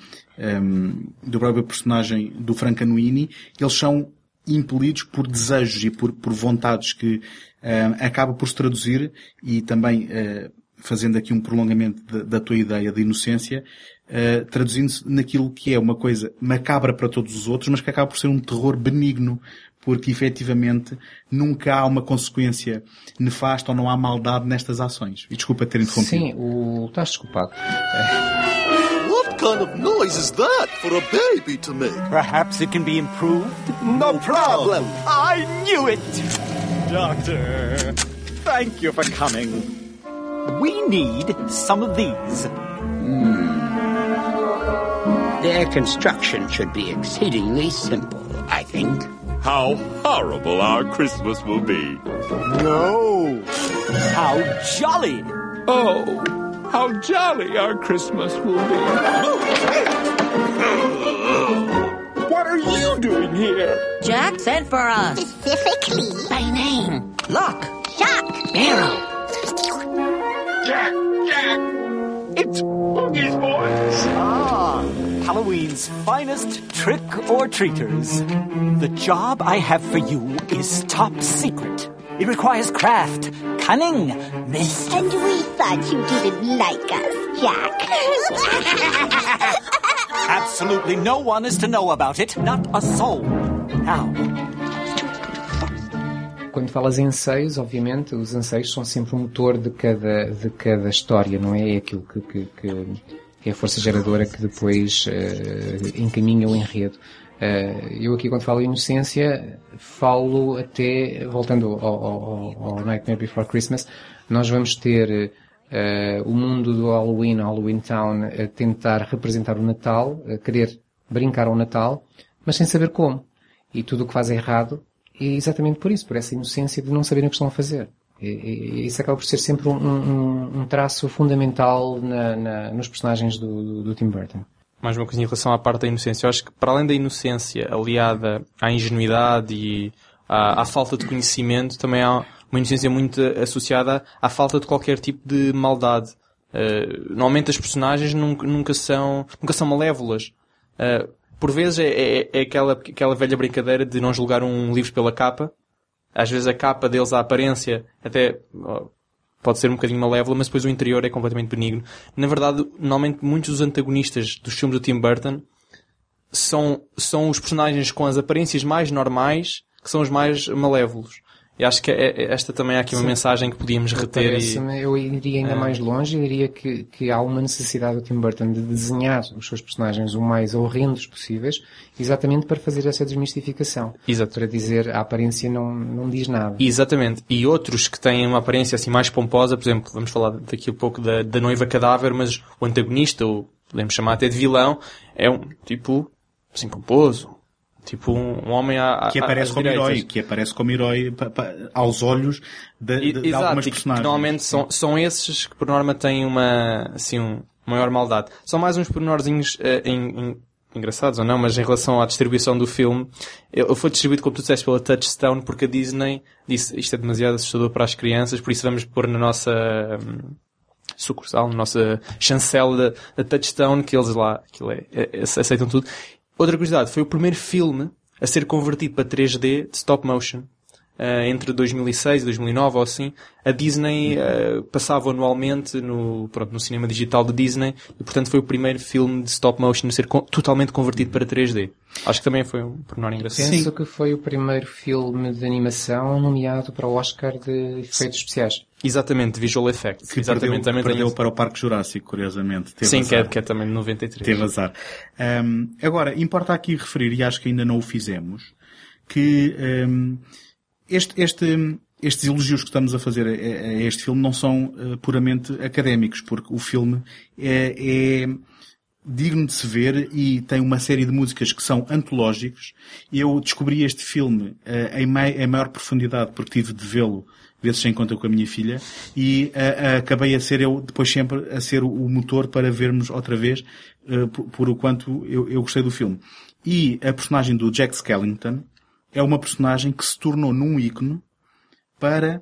personagem do Frankenweenie, eles são impelidos por desejos e por vontades que acaba por se traduzir, e também fazendo aqui um prolongamento da tua ideia de inocência, traduzindo-se naquilo que é uma coisa macabra para todos os outros, mas que acaba por ser um terror benigno, porque efetivamente nunca há uma consequência nefasta ou não há maldade nestas ações. E desculpa ter interrompido. Sim, estás desculpado. What kind of noise is that for a baby to make? Perhaps it can be improved? No problem. I knew it! Doctor, thank you for coming. We need some of these. Their construction should be exceedingly simple, I think. How horrible our Christmas will be. No! How jolly! Oh, how jolly our Christmas will be. What are you doing here? Jack sent for us. Specifically by name. Look. Jack. Barrel. Jack! It's Boogie's voice! Ah, Halloween's finest trick-or-treaters. The job I have for you is top secret. It requires craft, cunning, mystery. And we thought you didn't like us, Jack. Absolutely no one is to know about it, not a soul. Now... Quando falas em anseios, obviamente, os anseios são sempre o motor de cada história, não é? É aquilo que é a força geradora que depois encaminha o enredo. Eu aqui, quando falo em inocência, falo até, voltando ao Nightmare Before Christmas, nós vamos ter o mundo do Halloween Town, a tentar representar o Natal, a querer brincar ao Natal, mas sem saber como. E tudo o que faz é errado. E exatamente por isso, por essa inocência de não saberem o que estão a fazer. E isso acaba por ser sempre um traço fundamental nos personagens do Tim Burton. Mais uma coisa em relação à parte da inocência. Eu acho que, para além da inocência aliada à ingenuidade e à falta de conhecimento, também há uma inocência muito associada à falta de qualquer tipo de maldade. Normalmente as personagens nunca são malévolas. Por vezes é aquela velha brincadeira de não julgar um livro pela capa. Às vezes a capa deles, a aparência, até pode ser um bocadinho malévola, mas depois o interior é completamente benigno. Na verdade, normalmente muitos dos antagonistas dos filmes do Tim Burton são os personagens com as aparências mais normais que são os mais malévolos. E acho que esta também é aqui uma mensagem que podíamos reter. Eu iria ainda mais longe, eu diria que há uma necessidade do Tim Burton de desenhar os seus personagens o mais horrendos possíveis, exatamente para fazer essa desmistificação. Exato. Para dizer, a aparência não diz nada. Exatamente. E outros que têm uma aparência assim mais pomposa, por exemplo, vamos falar daqui a pouco da noiva cadáver, mas o antagonista, ou podemos chamar até de vilão, é um tipo assim pomposo. Tipo um homem que aparece como herói aos olhos de algumas personagens. Normalmente são esses que por norma têm uma maior maldade. São mais uns pormenorzinhos engraçados ou não, mas em relação à distribuição do filme, ele foi distribuído, como tu disseste, pela Touchstone, porque a Disney disse isto é demasiado assustador para as crianças, por isso vamos pôr na nossa sucursal, na nossa chancela da Touchstone, que eles lá aceitam tudo. Outra curiosidade, foi o primeiro filme a ser convertido para 3D de stop motion. Entre 2006 e 2009 ou assim, a Disney passava anualmente no cinema digital da Disney e, portanto, foi o primeiro filme de stop motion a ser totalmente convertido para 3D. Acho que também foi um pormenor engraçado. Penso que foi o primeiro filme de animação nomeado para o Oscar de efeitos especiais. Exatamente, Visual Effects. Que exatamente, perdeu para o Parque Jurássico, curiosamente. Sim, que é também de 93. Teve azar. Agora, importa aqui referir, e acho que ainda não o fizemos, que estes elogios que estamos a fazer a este filme não são puramente académicos, porque o filme é digno de se ver e tem uma série de músicas que são antológicas. Eu descobri este filme em maior profundidade porque tive de vê-lo vezes sem conta com a minha filha e acabei a ser eu depois sempre a ser o motor para vermos outra vez por o quanto eu gostei do filme. E a personagem do Jack Skellington é uma personagem que se tornou num ícone para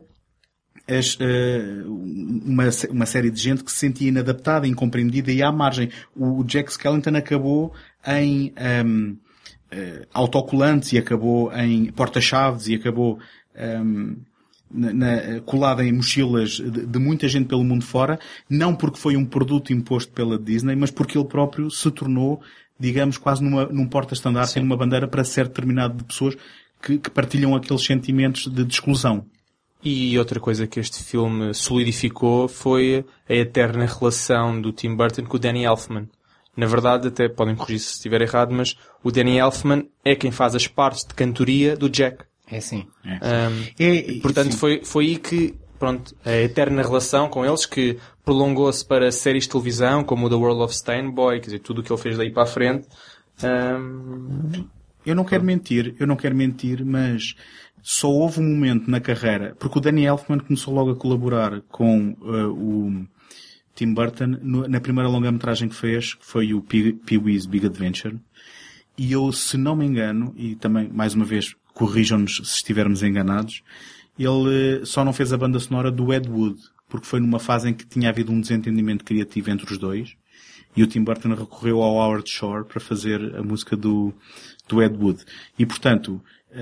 uma série de gente que se sentia inadaptada, incompreendida e à margem. O Jack Skellington acabou em autocolantes e acabou em porta-chaves e acabou colado em mochilas de muita gente pelo mundo fora, não porque foi um produto imposto pela Disney, mas porque ele próprio se tornou, digamos, quase num porta-estandarte, numa bandeira para certo determinado de pessoas que partilham aqueles sentimentos de exclusão. E outra coisa que este filme solidificou foi a eterna relação do Tim Burton com o Danny Elfman. Na verdade, até podem corrigir se estiver errado, mas o Danny Elfman é quem faz as partes de cantoria do Jack. É sim. Portanto, sim. Foi aí que, pronto, a eterna relação com eles, que prolongou-se para séries de televisão, como o The World of Steinboy, quer dizer, tudo o que ele fez daí para a frente. Eu não quero mentir, mas só houve um momento na carreira, porque o Danny Elfman começou logo a colaborar com o Tim Burton na primeira longa-metragem que fez, que foi o Pee-wee's Big Adventure, e eu, se não me engano, e também, mais uma vez, corrijam-nos se estivermos enganados, ele só não fez a banda sonora do Ed Wood, porque foi numa fase em que tinha havido um desentendimento criativo entre os dois, e o Tim Burton recorreu ao Howard Shore para fazer a música do Ed Wood. E, portanto,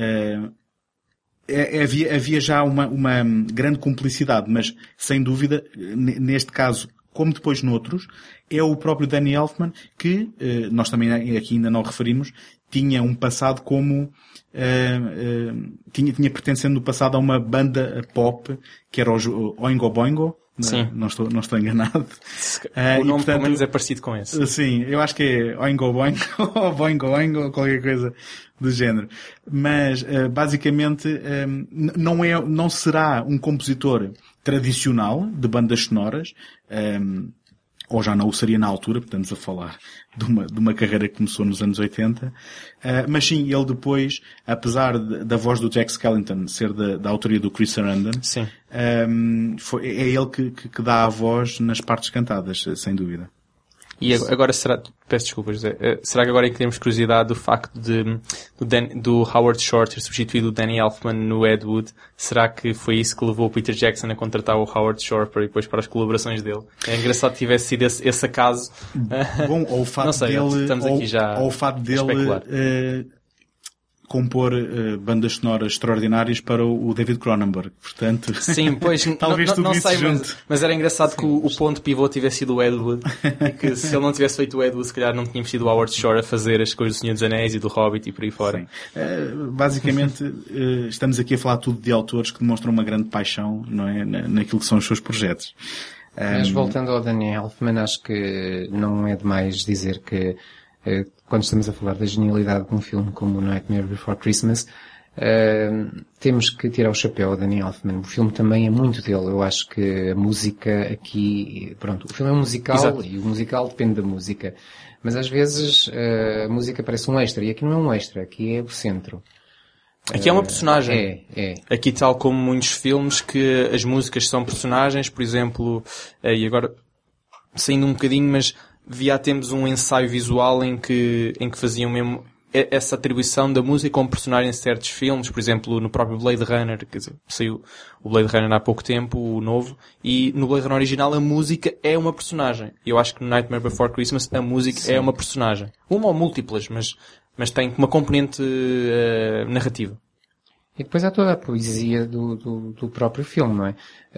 havia já uma grande cumplicidade, mas, sem dúvida, neste caso, como depois noutros, é o próprio Danny Elfman que, nós também aqui ainda não referimos, tinha um passado como tinha pertencendo no passado a uma banda pop que era o Oingo Boingo. Sim. Não estou enganado. O nome, pelo menos, é parecido com esse. Sim, eu acho que é Oingo Boingo ou Boingo Oingo, qualquer coisa do género. Mas, basicamente, não será um compositor tradicional de bandas sonoras, ou já não o seria na altura, porque estamos a falar de uma carreira que começou nos anos 80, mas sim, ele depois, apesar da voz do Jack Skellington ser da autoria do Chris Sarandon, sim. É ele que dá a voz nas partes cantadas, sem dúvida. E agora peço desculpas, José, será que agora é que temos curiosidade do facto do Howard Shore ter substituído o Danny Elfman no Ed Wood? Será que foi isso que levou o Peter Jackson a contratar o Howard Shore depois para as colaborações dele? É engraçado que tivesse sido esse acaso. Bom, ou o facto não sei, dele, estamos aqui já ou o facto dele compor bandas sonoras extraordinárias para o David Cronenberg. Portanto, sim, pois, talvez tudo não isso sei, junto. mas era engraçado que o ponto pivô tivesse sido o Ed Wood e que se ele não tivesse feito o Ed Wood, se calhar não tínhamos sido o Howard Shore a fazer as coisas do Senhor dos Anéis e do Hobbit e por aí fora. Sim. Basicamente, estamos aqui a falar tudo de autores que demonstram uma grande paixão, não é, naquilo que são os seus projetos. Mas voltando ao Danny Elfman, acho que não é demais dizer que quando estamos a falar da genialidade de um filme como Nightmare Before Christmas, temos que tirar o chapéu ao Danny Elfman. O filme também é muito dele. Eu acho que a música aqui, pronto, o filme é um musical. Exato. E o musical depende da música. Mas às vezes a música parece um extra, e aqui não é um extra, aqui é o centro. Aqui é uma personagem. É. Aqui, tal como muitos filmes, que as músicas são personagens, por exemplo, e agora, saindo um bocadinho, mas há tempos um ensaio visual em que faziam mesmo essa atribuição da música como personagem em certos filmes, por exemplo, no próprio Blade Runner, quer dizer, saiu o Blade Runner há pouco tempo, o novo, e no Blade Runner original a música é uma personagem. Eu acho que no Nightmare Before Christmas a música Sim. é uma personagem. Uma ou múltiplas, mas tem uma componente narrativa. E depois há toda a poesia do próprio filme, não é?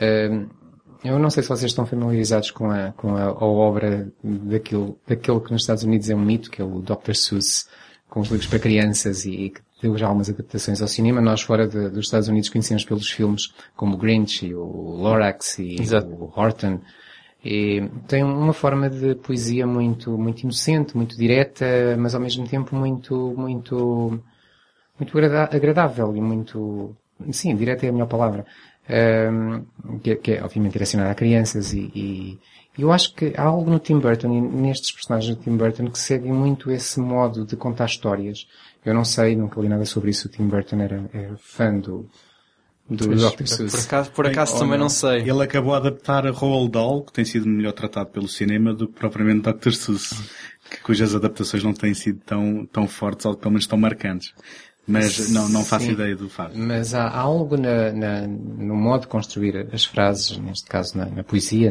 Eu não sei se vocês estão familiarizados com a obra daquele que nos Estados Unidos é um mito, que é o Dr. Seuss, com os livros para crianças e que deu já algumas adaptações ao cinema. Nós fora dos Estados Unidos conhecemos pelos filmes como o Grinch e o Lorax e Exato. O Horton. E tem uma forma de poesia muito, muito inocente, muito direta, mas ao mesmo tempo muito agradável e muito, sim, direta é a melhor palavra, que é obviamente direcionada a crianças e eu acho que há algo no Tim Burton e nestes personagens do Tim Burton que seguem muito esse modo de contar histórias. Eu não sei, nunca li nada sobre isso, o Tim Burton era fã do Dr. Seuss. Por acaso também não sei. Ele acabou a adaptar a Roald Dahl, que tem sido melhor tratado pelo cinema do que propriamente Dr. Seuss, cujas adaptações não têm sido tão fortes ou pelo menos tão marcantes. Mas não faço ideia do fato. Mas há algo no modo de construir as frases, neste caso na poesia,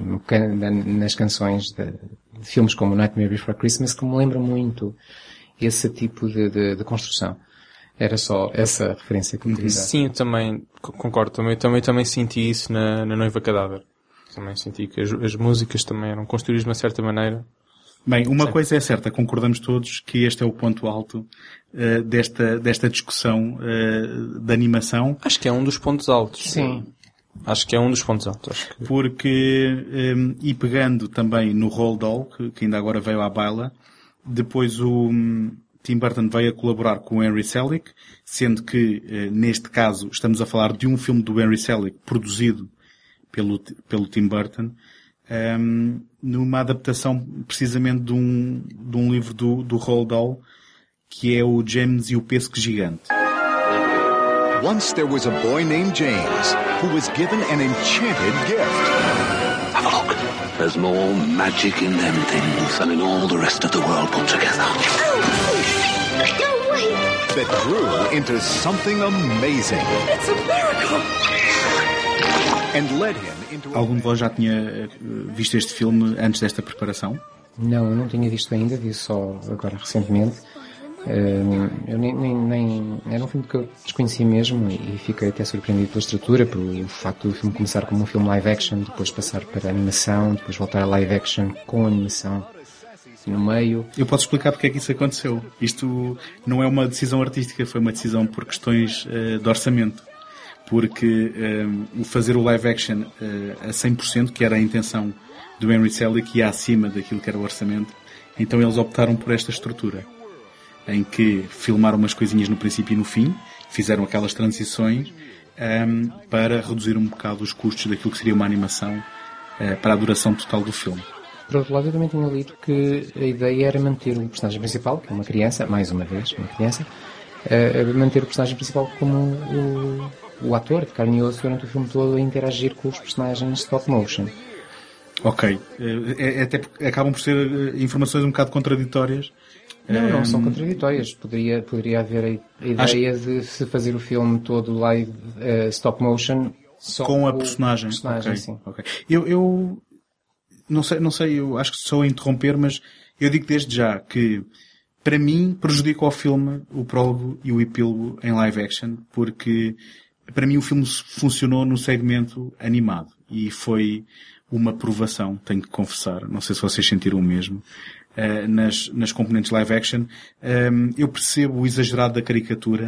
nas canções de filmes como Nightmare Before Christmas, que me lembra muito esse tipo de construção. Era só essa referência que eu queria dar. Sim, eu também concordo. Também senti isso na Noiva Cadáver. Também senti que as músicas também eram construídas de uma certa maneira. Bem, uma coisa é certa, concordamos todos que este é o ponto alto desta discussão de animação. Acho que é um dos pontos altos. Sim. Acho que é um dos pontos altos. Porque, e pegando também no Roald Dahl, que ainda agora veio à baila, depois o Tim Burton veio a colaborar com o Henry Selick, sendo que, neste caso, estamos a falar de um filme do Henry Selick produzido pelo Tim Burton, numa adaptação precisamente de um livro do Roald Dahl, que é o James e o Pêssego Gigante. Once there was a boy named James who was given an enchanted gift. Have a look. There's more magic in them things than in all the rest of the world put together. No way! That grew into something amazing. It's a miracle! And led him into Algum de vós já tinha visto este filme antes desta preparação? Não, eu não tinha visto ainda, vi só agora recentemente. Eu nem era um filme que eu desconhecia mesmo e fiquei até surpreendido pela estrutura, pelo facto do filme começar como um filme live action, depois passar para a animação, depois voltar a live action com animação no meio. Eu posso explicar porque é que isso aconteceu. Isto não é uma decisão artística, foi uma decisão por questões de orçamento. Porque o fazer o live action a 100%, que era a intenção do Henry Selick, ia acima daquilo que era o orçamento, então eles optaram por esta estrutura, em que filmaram umas coisinhas no princípio e no fim, fizeram aquelas transições para reduzir um bocado os custos daquilo que seria uma animação para a duração total do filme. Por outro lado, eu também tinha lido que a ideia era manter o personagem principal, que é uma criança, mais uma vez, uma criança, manter o personagem principal como o ator de carne e osso durante o filme todo a interagir com os personagens stop motion. Ok. Até porque acabam por ser informações um bocado contraditórias. Não são contraditórias. Poderia haver a ideia de se fazer o filme todo live stop motion só com a personagem. Okay. Sim. Okay. Eu não sei, eu acho que sou a interromper, mas eu digo desde já que para mim, prejudica o filme, o prólogo e o epílogo em live action, porque para mim o filme funcionou no segmento animado e foi uma provação, tenho que confessar. Não sei se vocês sentiram o mesmo. Nas componentes live action. Eu percebo o exagerado da caricatura,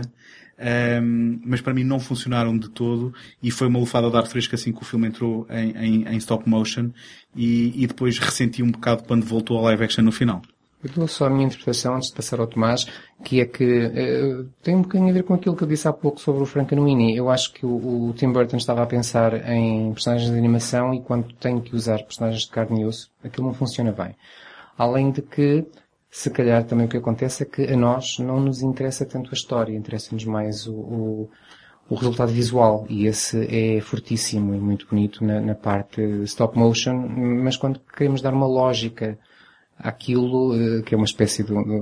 mas para mim não funcionaram de todo e foi uma lufada de ar fresco assim que o filme entrou em stop motion e depois ressenti um bocado quando voltou ao live action no final. Eu dou só a minha interpretação antes de passar ao Tomás, que é que tem um bocadinho a ver com aquilo que eu disse há pouco sobre o Frankenweenie. Eu acho que o Tim Burton estava a pensar em personagens de animação e quando tem que usar personagens de carne e osso, aquilo não funciona bem. Além de que, se calhar também o que acontece é que a nós não nos interessa tanto a história, interessa-nos mais o resultado visual. E esse é fortíssimo e muito bonito na parte stop motion, mas quando queremos dar uma lógica àquilo, que é uma espécie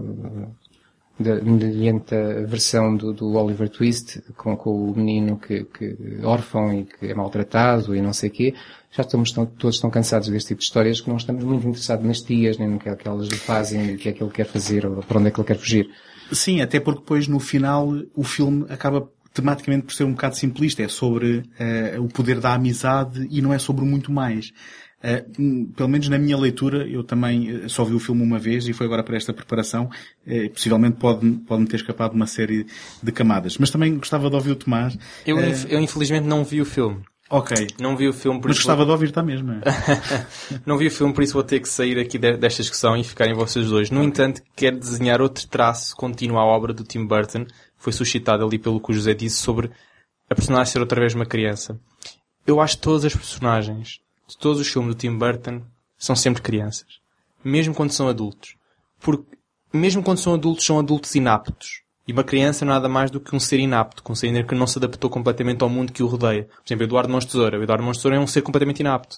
da medalhenta versão do Oliver Twist, com o menino que órfão e que é maltratado e não sei o quê, já todos estão cansados deste tipo de histórias que não estamos muito interessados nas tias, nem no que é que elas lhe fazem, o que é que ele quer fazer, ou para onde é que ele quer fugir. Sim, até porque depois no final o filme acaba tematicamente por ser um bocado simplista, é sobre o poder da amizade e não é sobre muito mais. Pelo menos na minha leitura, eu também só vi o filme uma vez e foi agora para esta preparação. Possivelmente pode-me ter escapado uma série de camadas. Mas também gostava de ouvir o Tomás. Eu infelizmente não vi o filme. Ok. Não vi o filme, por mas isso... gostava de ouvir, está mesmo. Não vi o filme, por isso vou ter que sair aqui desta discussão e ficarem vocês dois. No entanto, quero desenhar outro traço contínuo à obra do Tim Burton. Foi suscitado ali pelo que o José disse sobre a personagem ser outra vez uma criança. Eu acho que todas as personagens de todos os filmes do Tim Burton são sempre crianças. Mesmo quando são adultos. Porque, mesmo quando são adultos inaptos. E uma criança é nada mais do que um ser inapto. Um ser que não se adaptou completamente ao mundo que o rodeia. Por exemplo, Eduardo Mãos de Tesoura. O Eduardo Mãos de Tesoura é um ser completamente inapto.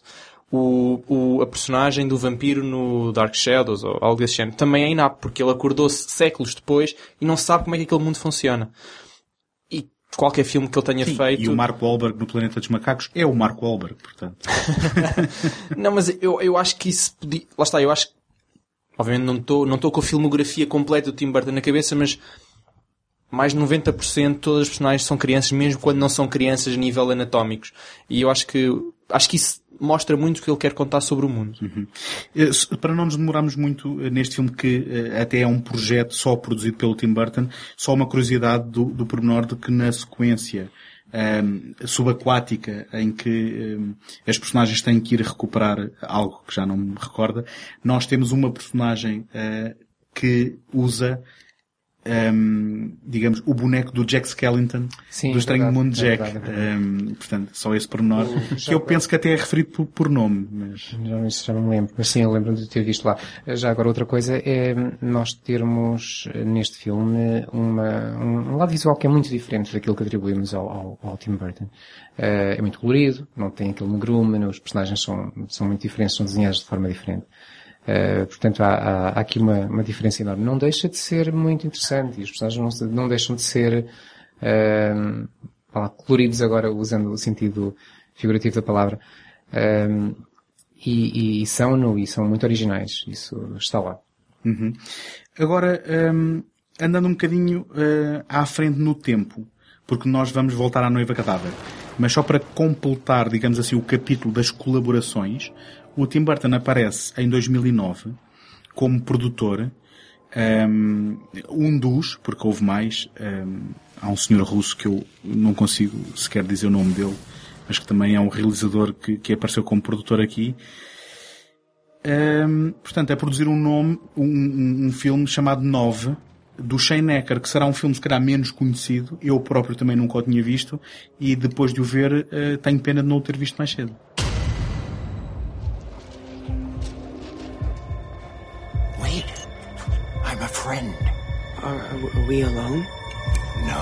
A personagem do vampiro no Dark Shadows, ou algo desse género, também é inapto. Porque ele acordou-se séculos depois e não sabe como é que aquele mundo funciona. Qualquer filme que ele tenha feito... E o Mark Wahlberg no Planeta dos Macacos é o Mark Wahlberg, portanto. Não, mas eu acho que isso podia... Lá está, eu acho que... Obviamente não estou com a filmografia completa do Tim Burton na cabeça, mas mais de 90% todas as personagens são crianças, mesmo quando não são crianças a nível anatómicos. E eu acho que isso mostra muito o que ele quer contar sobre o mundo. Uhum. Para não nos demorarmos muito neste filme, que até é um projeto só produzido pelo Tim Burton, só uma curiosidade do pormenor de que na sequência subaquática em que as personagens têm que ir recuperar algo que já não me recorda, nós temos uma personagem que usa digamos, o boneco do Jack Skellington. Sim, do Estranho Mundo de Jack. Verdade. Portanto, só esse pormenor, que eu penso que até é referido por nome. Mas... Já não me lembro. Mas sim, eu lembro de ter visto lá. Já agora outra coisa é nós termos neste filme um lado visual que é muito diferente daquilo que atribuímos ao Tim Burton. É muito colorido, não tem aquele negrume, os personagens são muito diferentes, são desenhados de forma diferente. Portanto, há aqui uma diferença enorme. Não deixa de ser muito interessante e os personagens não deixam de ser coloridos, agora usando o sentido figurativo da palavra, e são muito originais. Isso está lá. Uhum. Agora, andando um bocadinho à frente no tempo, porque nós vamos voltar à Noiva Cadáver, mas só para completar, digamos assim, o capítulo das colaborações, o Tim Burton aparece em 2009 como produtor, porque houve mais. Há um senhor russo que eu não consigo sequer dizer o nome dele, mas que também é um realizador que apareceu como produtor aqui. Portanto, é produzir um filme chamado 9, do Shane Ecker, que será um filme se calhar menos conhecido. Eu próprio também nunca o tinha visto, e depois de o ver, tenho pena de não o ter visto mais cedo. I'm a friend. Are we alone? No.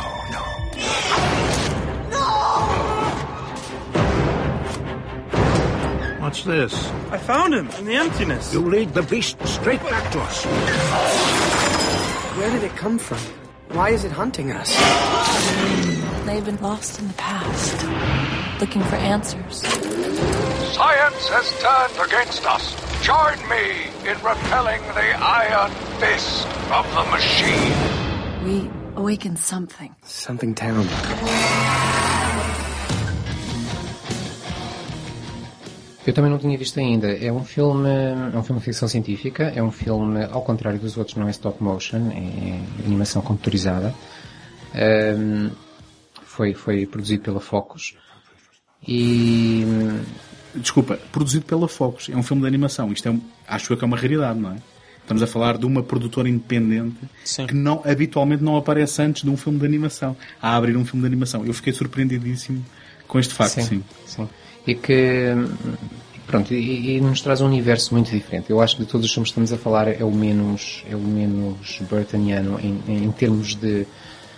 What's this? I found him in the emptiness. You lead the beast straight back to us. Where did it come from? Why is it hunting us? They've been lost in the past, looking for answers. Science has turned against us. Join me in repelling the iron fist of the machine. We awakened something. Something terrible. Eu também não tinha visto ainda. É um filme de ficção científica. É um filme, ao contrário dos outros, não é stop motion, é animação computadorizada. Foi produzido pela Focus. E... Desculpa, produzido pela Focus. É um filme de animação. Isto acho eu que é uma raridade, não é? Estamos a falar de uma produtora independente. Sim. Que habitualmente não aparece antes de um filme de animação. A abrir um filme de animação. Eu fiquei surpreendidíssimo com este facto, sim. E que, pronto, e nos traz um universo muito diferente. Eu acho que de todos os filmes que estamos a falar é o menos burtoniano em termos de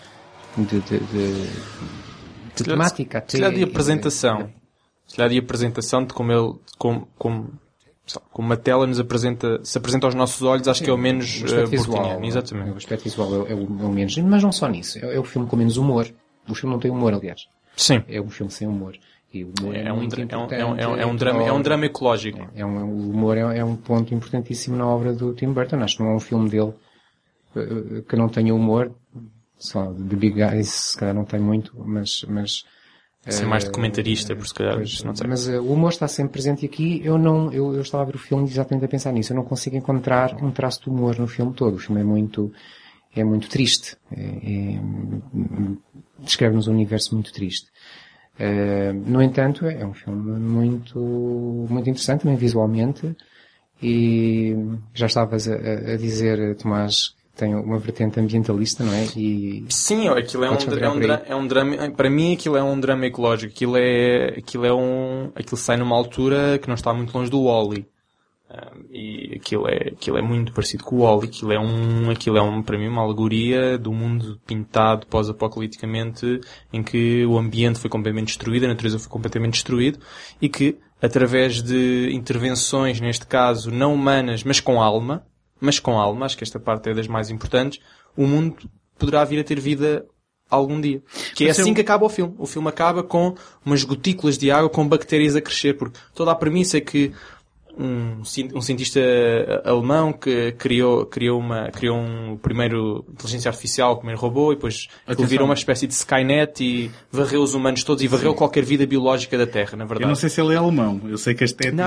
temática. Se calhar de apresentação. Se calhar de apresentação de como ele, como uma tela se apresenta aos nossos olhos, acho que é o menos burtoniano. Exatamente. O aspecto visual é o menos, mas não só nisso. É o filme com menos humor. O filme não tem humor, aliás. Sim. É um filme sem humor. E o humor é um drama ecológico. O humor é um ponto importantíssimo na obra do Tim Burton. Acho que não há um filme dele que não tenha humor. Só The Big Eyes, se calhar não tem muito, mas ser mais documentarista, por se calhar, não sei. Mas o humor está sempre presente e aqui eu estava a ver o filme exatamente a pensar nisso. Eu não consigo encontrar um traço de humor no filme todo. O filme é muito triste. Descreve-nos um universo muito triste. No entanto, é um filme muito, muito interessante também visualmente, e já estavas a dizer, Tomás, que tem uma vertente ambientalista, não é? Sim, aquilo é um drama, para mim aquilo é um drama ecológico, aquilo sai numa altura que não está muito longe do Wall-E. E aquilo é muito parecido com o Wall-E. Aquilo é para mim uma alegoria do mundo pintado pós-apocaliticamente, em que o ambiente foi completamente destruído, a natureza foi completamente destruída, e que através de intervenções, neste caso não humanas, mas com alma, acho que esta parte é das mais importantes, o mundo poderá vir a ter vida algum dia. Que é assim que acaba o filme. O filme acaba com umas gotículas de água com bactérias a crescer, porque toda a premissa é que um cientista alemão que criou um primeiro inteligência artificial, o primeiro robô, e depois virou uma espécie de Skynet e varreu os humanos todos e varreu qualquer vida biológica da Terra, na verdade. Eu não sei se ele é alemão. Eu sei que a estética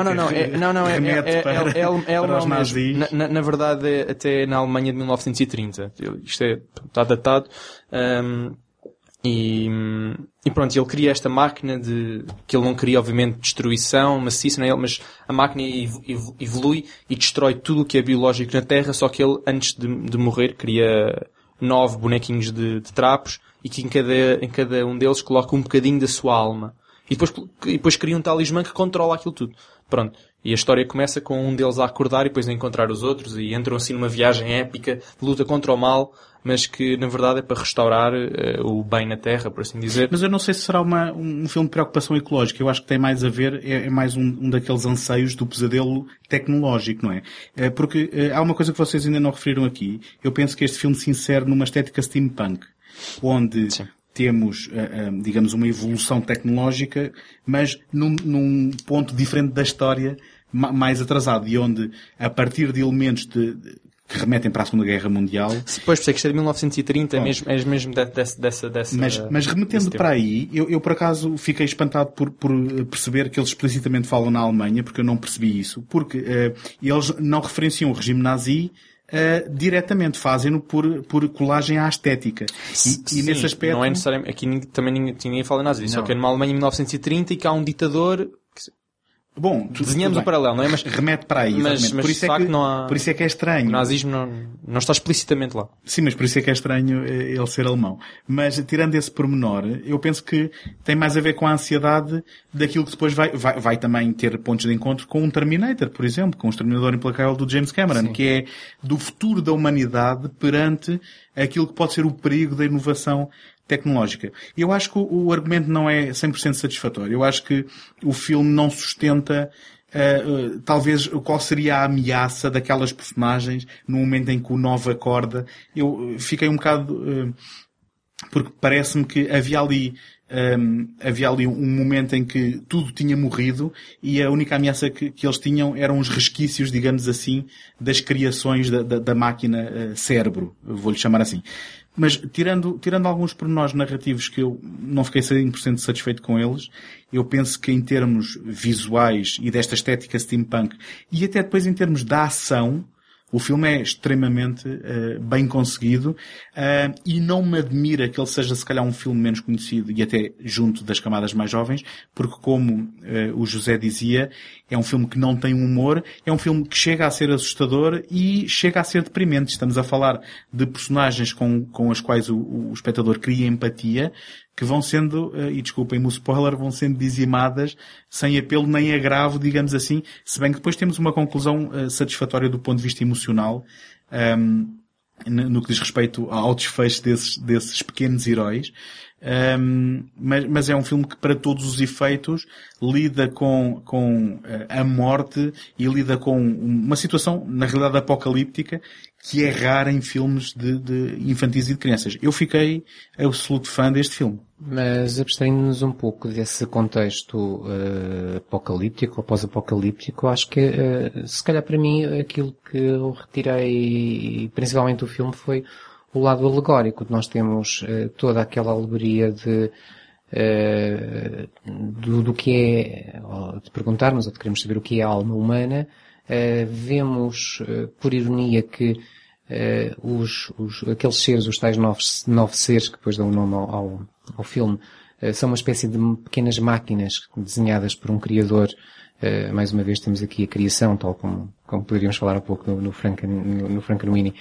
é alemão mesmo. Na verdade, até na Alemanha de 1930. Isto está datado. E pronto, ele cria esta máquina que ele não queria, obviamente, destruição maciça, mas a máquina evolui e destrói tudo o que é biológico na Terra, só que ele, antes de morrer, cria 9 bonequinhos de trapos, e que em cada um deles coloca um bocadinho da sua alma. E depois cria um talismã que controla aquilo tudo. Pronto. E a história começa com um deles a acordar e depois a encontrar os outros, e entram assim numa viagem épica de luta contra o mal, mas que na verdade é para restaurar o bem na Terra, por assim dizer. Mas eu não sei se será um filme de preocupação ecológica. Eu acho que tem mais a ver, é mais um daqueles anseios do pesadelo tecnológico, não é? Porque há uma coisa que vocês ainda não referiram aqui. Eu penso que este filme se insere numa estética steampunk, onde Sim. temos, digamos, uma evolução tecnológica, mas num ponto diferente da história, mais atrasado, e onde, a partir de elementos que remetem para a Segunda Guerra Mundial... Pois, por isso é que isto é de 1930, é mesmo dessa... Mas remetendo para aí, eu por acaso fiquei espantado por perceber que eles explicitamente falam na Alemanha, porque eu não percebi isso, porque eles não referenciam o regime nazi diretamente, fazem-no por colagem à estética. E nesse aspecto... Não é necessariamente... Aqui também ninguém fala nazi, só que é numa Alemanha em 1930 e que há um ditador... Bom, desenhamos o paralelo, não é? Mas remete para aí, mas por isso por isso é que é estranho. O nazismo não está explicitamente lá. Sim, mas por isso é que é estranho ele ser alemão. Mas, tirando esse pormenor, eu penso que tem mais a ver com a ansiedade daquilo que depois vai também ter pontos de encontro com um Terminator, por exemplo, com o Exterminador Implacável do James Cameron, Sim. que é do futuro da humanidade perante aquilo que pode ser o perigo da inovação tecnológica. Eu acho que o argumento não é 100% satisfatório. Eu acho que o filme não sustenta talvez qual seria a ameaça daquelas personagens no momento em que o Nova acorda. Eu fiquei um bocado porque parece-me que havia ali um momento em que tudo tinha morrido e a única ameaça que eles tinham eram os resquícios, digamos assim, das criações da máquina cérebro, vou-lhe chamar assim. Mas tirando alguns pormenores narrativos que eu não fiquei 100% satisfeito com eles, eu penso que em termos visuais e desta estética steampunk e até depois em termos da ação, o filme é extremamente bem conseguido e não me admira que ele seja se calhar um filme menos conhecido e até junto das camadas mais jovens, porque como o José dizia, é um filme que não tem humor, é um filme que chega a ser assustador e chega a ser deprimente. Estamos a falar de personagens com as quais o espectador cria empatia, que vão sendo, e desculpem-me o spoiler, vão sendo dizimadas sem apelo nem agravo, digamos assim, se bem que depois temos uma conclusão satisfatória do ponto de vista emocional, no que diz respeito ao desfecho desses pequenos heróis. Mas é um filme que para todos os efeitos lida com a morte e lida com uma situação na realidade apocalíptica que é rara em filmes de infantis e de crianças. Eu fiquei absoluto fã deste filme. Mas abstraindo-nos um pouco desse contexto apocalíptico ou pós-apocalíptico, acho que se calhar para mim aquilo que eu retirei principalmente do filme foi o lado alegórico. Nós temos toda aquela alegoria do que é, de perguntarmos ou de queremos saber o que é a alma humana. Vemos, por ironia, que aqueles seres, os tais nove seres que depois dão o nome ao filme, são uma espécie de pequenas máquinas desenhadas por um criador. Mais uma vez temos aqui a criação, tal como poderíamos falar há pouco no Frankenweenie,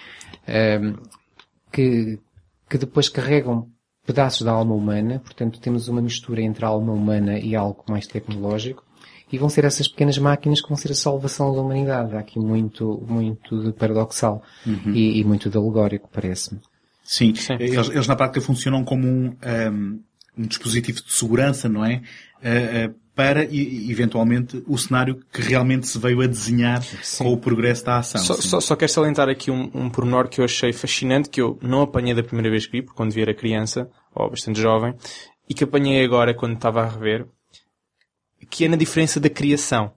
que depois carregam pedaços da alma humana. Portanto, temos uma mistura entre a alma humana e algo mais tecnológico. E vão ser essas pequenas máquinas que vão ser a salvação da humanidade. Há aqui muito de paradoxal e muito de alegórico, parece-me. Sim. Eles na prática funcionam como um dispositivo de segurança, não é? Para, eventualmente, o cenário que realmente se veio a desenhar com o progresso da ação. Só quero salientar aqui um pormenor que eu achei fascinante, que eu não apanhei da primeira vez que vi, porque quando vi era criança, ou bastante jovem, e que apanhei agora quando estava a rever, que é na diferença da criação.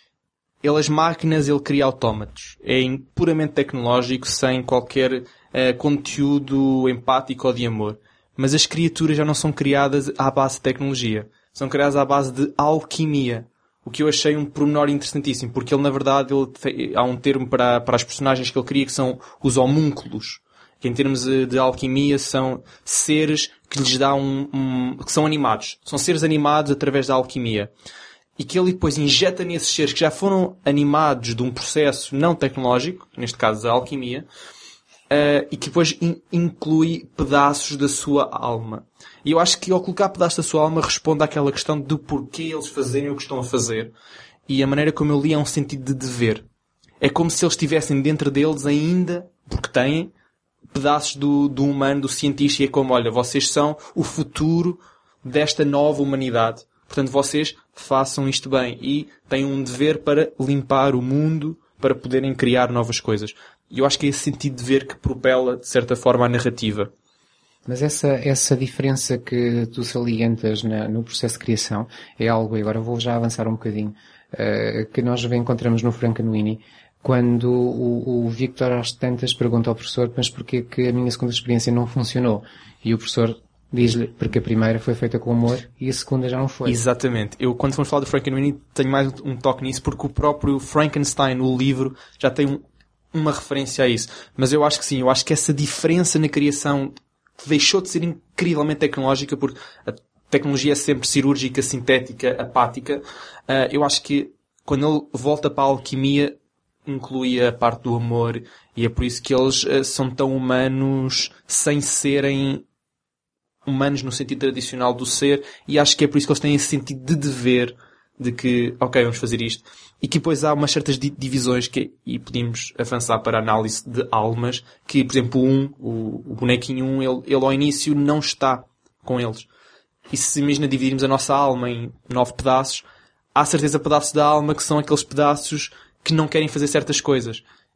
As máquinas, ele cria autómatos. É puramente tecnológico, sem qualquer conteúdo empático ou de amor. Mas as criaturas já não são criadas à base de tecnologia. São criadas à base de alquimia. O que eu achei um pormenor interessantíssimo, porque ele, na verdade, há um termo para as personagens que ele cria, que são os homúnculos, que em termos de alquimia são seres que lhes dá que são animados. São seres animados através da alquimia. E que ele depois injeta nesses seres que já foram animados de um processo não tecnológico, neste caso a alquimia, e que depois inclui pedaços da sua alma. E eu acho que ao colocar pedaços da sua alma responde àquela questão do porquê eles fazerem o que estão a fazer. E a maneira como eu li é um sentido de dever. É como se eles estivessem dentro deles ainda, porque têm pedaços do humano, do cientista, e é como, olha, vocês são o futuro desta nova humanidade. Portanto, vocês façam isto bem e têm um dever para limpar o mundo, para poderem criar novas coisas. E eu acho que é esse sentido de dever que propela, de certa forma, a narrativa. Mas essa diferença que tu salientas no processo de criação é algo, e agora vou já avançar um bocadinho, que nós encontramos no Frankenweenie, quando o Victor às tantas pergunta ao professor, mas porquê que a minha segunda experiência não funcionou? E o professor diz-lhe, porque a primeira foi feita com amor e a segunda já não foi. Exatamente. Eu, quando fomos falar do Frankenweenie, tenho mais um toque nisso, porque o próprio Frankenstein, o livro, já tem uma referência a isso. Mas eu acho que sim, eu acho que essa diferença na criação deixou de ser incrivelmente tecnológica, porque a tecnologia é sempre cirúrgica, sintética, apática. Eu acho que quando ele volta para a alquimia, inclui a parte do amor, e é por isso que eles são tão humanos sem serem humanos no sentido tradicional do ser, e acho que é por isso que eles têm esse sentido de dever, de que, ok, vamos fazer isto. E que depois há umas certas divisões e podemos avançar para a análise de almas, que, por exemplo, o bonequinho ele ao início não está com eles. E se imagina dividirmos a nossa alma em 9 pedaços, há certeza pedaços da alma que são aqueles pedaços que não querem fazer certas coisas.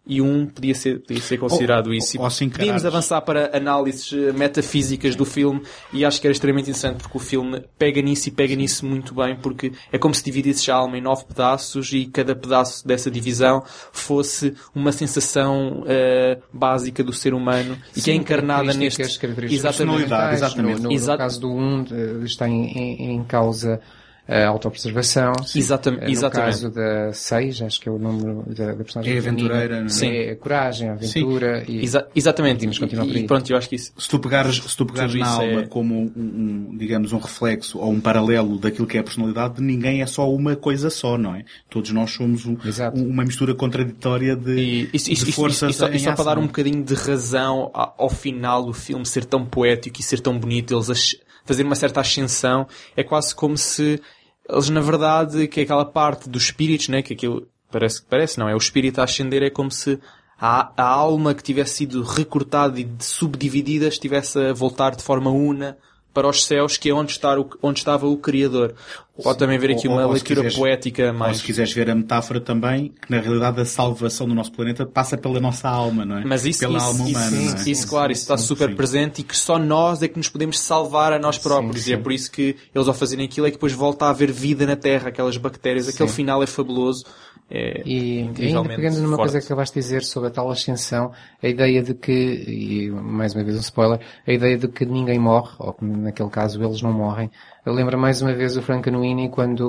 e um podia ser considerado isso. E podíamos avançar para análises metafísicas do filme, e acho que era extremamente interessante, porque o filme pega nisso e pega nisso muito bem, porque é como se dividisse a alma em 9 pedaços e cada pedaço dessa divisão fosse uma sensação básica do ser humano. Sim, e que é encarnada nestas exatamente. No caso do 1 está em causa a autopreservação. Exatamente. No caso da 6, acho que é o número da personagem. É a aventureira, não é? Sim. É a coragem, a aventura. E exatamente. E pronto, eu acho que isso... Se tu pegares na alma como digamos, um reflexo ou um paralelo daquilo que é a personalidade, ninguém é só uma coisa só, não é? Todos nós somos uma mistura contraditória de forças em ação. E só para dar um bocadinho de razão ao final do filme ser tão poético e ser tão bonito, eles fazer uma certa ascensão, é quase como se eles, na verdade, que é aquela parte dos espíritos, né, que aquilo parece não, é o espírito a ascender, é como se a alma que tivesse sido recortada e subdividida estivesse a voltar de forma una para os céus, que é onde estava o Criador. Pode também haver aqui uma leitura poética mais... Ou se quiseres ver a metáfora também, que na realidade a salvação do nosso planeta passa pela nossa alma, não é? Mas pela alma humana, não é? Isso está super presente, e que só nós é que nos podemos salvar a nós próprios. E é por isso que eles, ao fazerem aquilo, é que depois volta a haver vida na Terra, aquelas bactérias. Aquele final é fabuloso. E ainda pegando numa coisa que acabaste de dizer sobre a tal ascensão, a ideia de que, e mais uma vez um spoiler, a ideia de que ninguém morre, ou que naquele caso eles não morrem. Eu lembro mais uma vez o Frankenweenie quando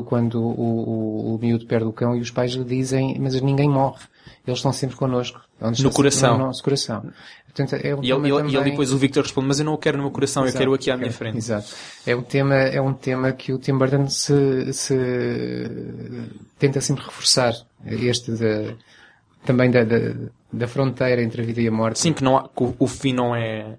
o miúdo perde o cão e os pais lhe dizem, mas ninguém morre. Eles estão sempre connosco. No coração. No nosso coração. Portanto, e ele depois o Victor responde, mas eu não o quero no meu coração, eu quero aqui à minha frente. Exato. É um tema que o Tim Burton se tenta sempre reforçar. Também da fronteira entre a vida e a morte. Sim, que o fim não é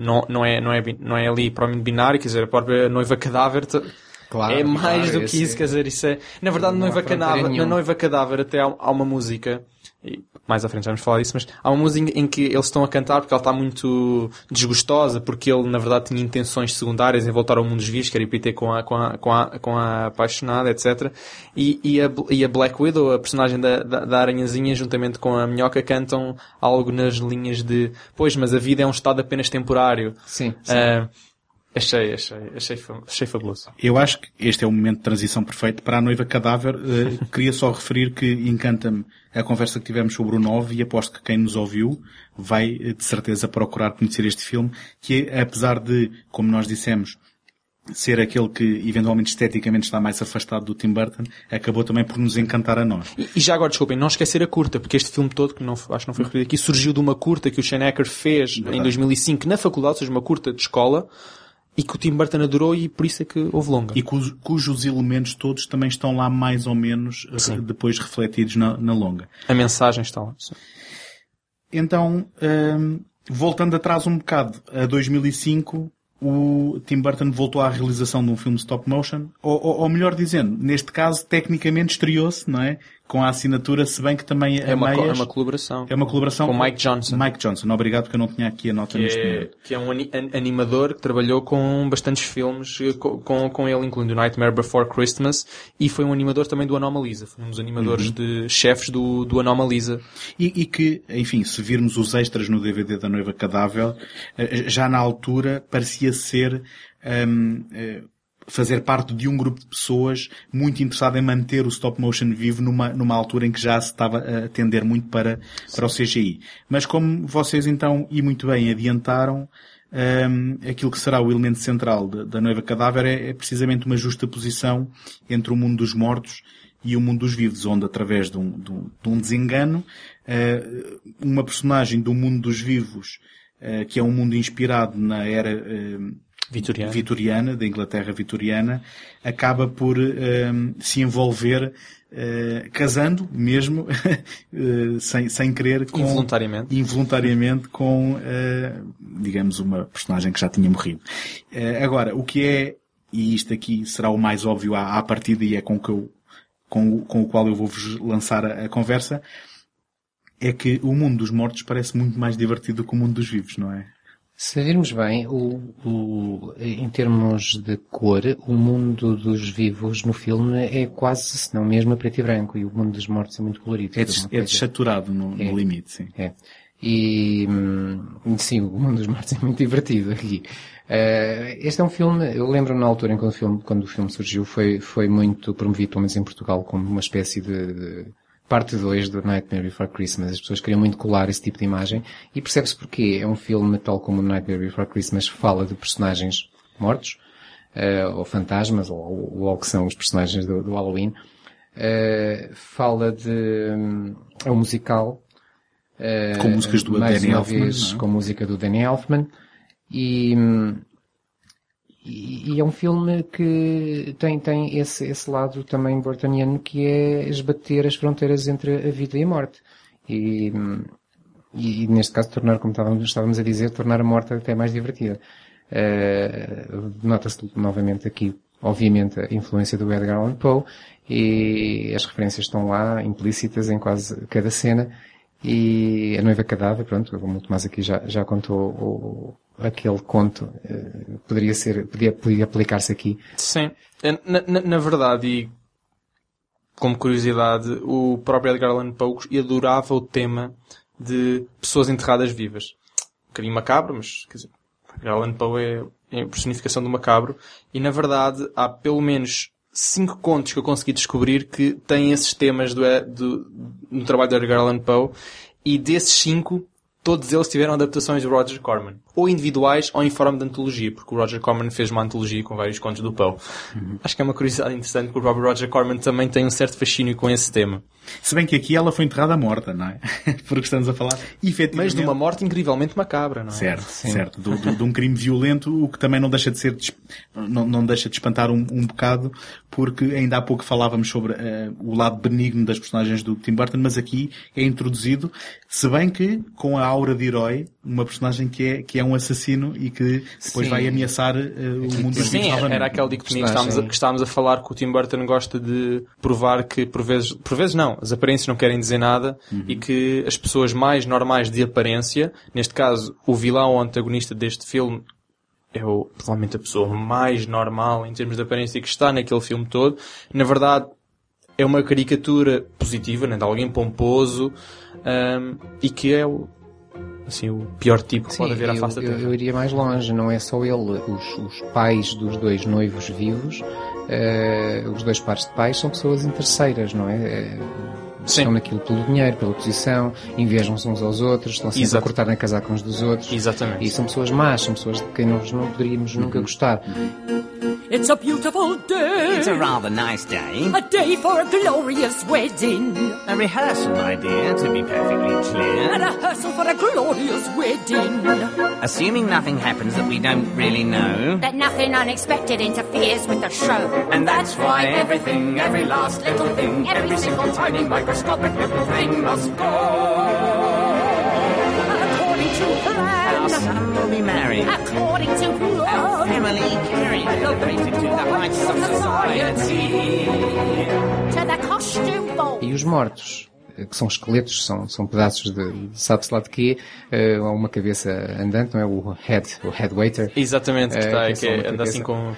ali provavelmente binário, quer dizer, a própria noiva cadáver é mais do que isso, quer dizer, isso é... Na verdade, na noiva cadáver até há uma música, e mais à frente já vamos falar disso, mas há uma música em que eles estão a cantar porque ela está muito desgostosa, porque ele na verdade tinha intenções secundárias em voltar ao mundo dos vivos, quer ir ter com a apaixonada, etc. E a Black Widow, a personagem da aranhazinha, juntamente com a minhoca, cantam algo nas linhas de, pois, mas a vida é um estado apenas temporário. Sim. Achei fabuloso. Eu acho que este é o momento de transição perfeito para a noiva cadáver. Queria só referir que encanta-me a conversa que tivemos sobre o 9, e aposto que quem nos ouviu vai de certeza procurar conhecer este filme, que apesar de, como nós dissemos, ser aquele que eventualmente esteticamente está mais afastado do Tim Burton, acabou também por nos encantar a nós. E já agora, desculpem, não esquecer a curta, porque este filme todo, que acho que não foi referido aqui, surgiu de uma curta que o Shane Acker fez em 2005 na faculdade, ou seja, uma curta de escola, e que o Tim Burton adorou, e por isso é que houve longa. E cujos elementos todos também estão lá mais ou menos depois refletidos na longa. A mensagem está lá. Sim. Então, voltando atrás um bocado, a 2005, o Tim Burton voltou à realização de um filme stop motion, ou melhor dizendo, neste caso, tecnicamente estreou-se, não é? Com a assinatura, se bem que também é uma colaboração. É uma colaboração com Mike Johnson. Mike Johnson, obrigado, porque eu não tinha aqui a nota neste momento. Que é um animador que trabalhou com bastantes filmes com ele, incluindo Nightmare Before Christmas, e foi um animador também do Anomalisa. Foi um dos animadores de chefes do Anomalisa. E que, enfim, se virmos os extras no DVD da Noiva Cadáver, já na altura parecia ser fazer parte de um grupo de pessoas muito interessado em manter o stop motion vivo numa altura em que já se estava a tender muito para o CGI. Mas como vocês então, e muito bem, adiantaram, aquilo que será o elemento central da Noiva Cadáver é precisamente uma justa posição entre o mundo dos mortos e o mundo dos vivos, onde através de um desengano, uma personagem do mundo dos vivos, que é um mundo inspirado na era vitoriana, da Inglaterra vitoriana, acaba por se envolver casando mesmo sem querer, involuntariamente com digamos uma personagem que já tinha morrido. Agora, o que é, e isto aqui será o mais óbvio à partida, e é com o qual eu vou-vos lançar a conversa, é que o mundo dos mortos parece muito mais divertido do que o mundo dos vivos, não é? Se virmos bem, em termos de cor, o mundo dos vivos no filme é quase, se não mesmo, a preto e branco, e o mundo dos mortos é muito colorido. É desaturado no limite, sim. É. E, sim, o mundo dos mortos é muito divertido aqui. Este é um filme, eu lembro na altura em quando o filme surgiu, foi muito promovido, pelo menos em Portugal, como uma espécie de parte 2 do Nightmare Before Christmas. As pessoas queriam muito colar esse tipo de imagem e percebe-se porquê. É um filme, tal como o Nightmare Before Christmas, fala de personagens mortos, ou fantasmas, ou que são os personagens do Halloween. Fala de um musical, com músicas do Danny Elfman, com música do Danny Elfman, e é um filme que tem esse lado também burtoniano, que é esbater as fronteiras entre a vida e a morte. E neste caso tornar, como estávamos a dizer, tornar a morte até mais divertida. Nota-se novamente aqui, obviamente, a influência do Edgar Allan Poe, e as referências estão lá, implícitas em quase cada cena. E a Noiva Cadáver, pronto, como o Tomás aqui já contou aquele conto, podia aplicar-se aqui. Sim. Na verdade, e como curiosidade, o próprio Edgar Allan Poe adorava o tema de pessoas enterradas vivas. Um bocadinho macabro, mas, quer dizer, Edgar Allan Poe é a personificação do macabro, e na verdade há pelo menos 5 contos que eu consegui descobrir que têm esses temas no trabalho do Edgar Allan Poe, e desses 5, todos eles tiveram adaptações de Roger Corman. Ou individuais, ou em forma de antologia, porque o Roger Corman fez uma antologia com vários contos do Poe. Acho que é uma curiosidade interessante, porque o próprio Roger Corman também tem um certo fascínio com esse tema. Se bem que aqui ela foi enterrada morta, não é? Porque estamos a falar, efetivamente... Mas de uma morte incrivelmente macabra, não é? Certo. De um crime violento, o que também não deixa de ser, não deixa de espantar um bocado, porque ainda há pouco falávamos sobre o lado benigno das personagens do Tim Burton, mas aqui é introduzido, se bem que com a aura de herói, uma personagem que é um assassino e que depois vai ameaçar o mundo dos vivos novamente. Era aquela dicotomia que estávamos a falar, que o Tim Burton gosta de provar que por vezes não, as aparências não querem dizer nada, e que as pessoas mais normais de aparência, neste caso o vilão ou antagonista deste filme é provavelmente a pessoa mais normal em termos de aparência que está naquele filme todo, na verdade é uma caricatura positiva, né, de alguém pomposo, e que é o pior tipo que pode haver à face da Terra. Eu iria mais longe, não é só ele, os pais dos dois noivos vivos, os dois pares de pais são pessoas interesseiras, não é? Estão naquilo pelo dinheiro, pela posição, invejam-se uns aos outros, estão sempre a cortar na casaca uns dos outros. Exatamente. E são pessoas más, são pessoas de quem nós não poderíamos nunca gostar. It's a beautiful day. It's a rather nice day. A day for a glorious wedding. A rehearsal, my dear, to be perfectly clear. A rehearsal for a glorious wedding. Assuming nothing happens that we don't really know. That nothing unexpected interferes with the show. And that's why everything, every last little thing, every single tiny microscopic little thing must go. According to plan. Our son will be married. According to plan. Our family carried elevated to the heights of society. To the costume ball. E os mortos, que são esqueletos, são pedaços de sabe-se lá de quê, uma cabeça andante, não é? O head waiter. Exatamente, que anda assim com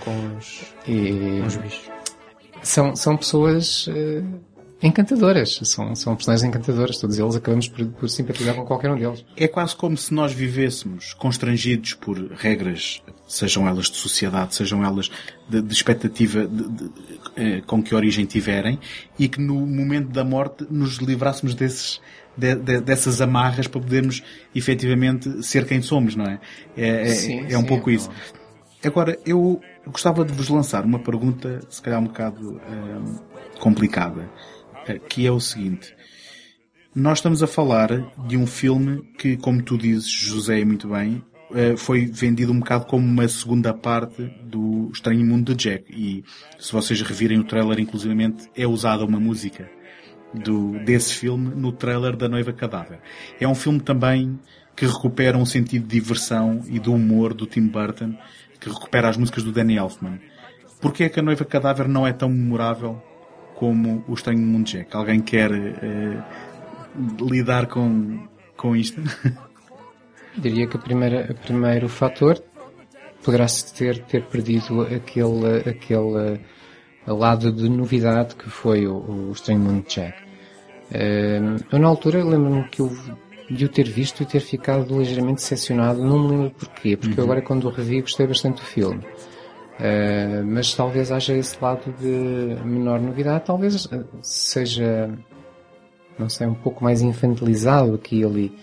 os bichos. São pessoas encantadoras, são personagens encantadoras, todos eles acabamos por simpatizar com qualquer um deles. É quase como se nós vivêssemos constrangidos por regras, sejam elas de sociedade, sejam elas de expectativa com que origem tiverem, e que no momento da morte nos livrássemos dessas amarras para podermos efetivamente ser quem somos, não é? É um pouco isso. Agora, eu gostava de vos lançar uma pergunta, se calhar um bocado complicada, que é o seguinte. Nós estamos a falar de um filme que, como tu dizes, José, muito bem, foi vendido um bocado como uma segunda parte do Estranho Mundo de Jack. E se vocês revirem o trailer, inclusivamente, é usada uma música desse filme no trailer da Noiva Cadáver. É um filme também que recupera um sentido de diversão e do humor do Tim Burton, que recupera as músicas do Danny Elfman. Porquê é que a Noiva Cadáver não é tão memorável como o Estranho Mundo de Jack? Alguém quer lidar com isto? Diria que o primeiro fator poderá ter perdido aquele lado de novidade que foi o Estranho Mundo de Jack. Eu na altura lembro-me de o ter visto e ter ficado ligeiramente decepcionado, não me lembro porquê, porque eu agora quando o revi gostei bastante do filme. Mas talvez haja esse lado de menor novidade, talvez seja, não sei, um pouco mais infantilizado aqui e ali.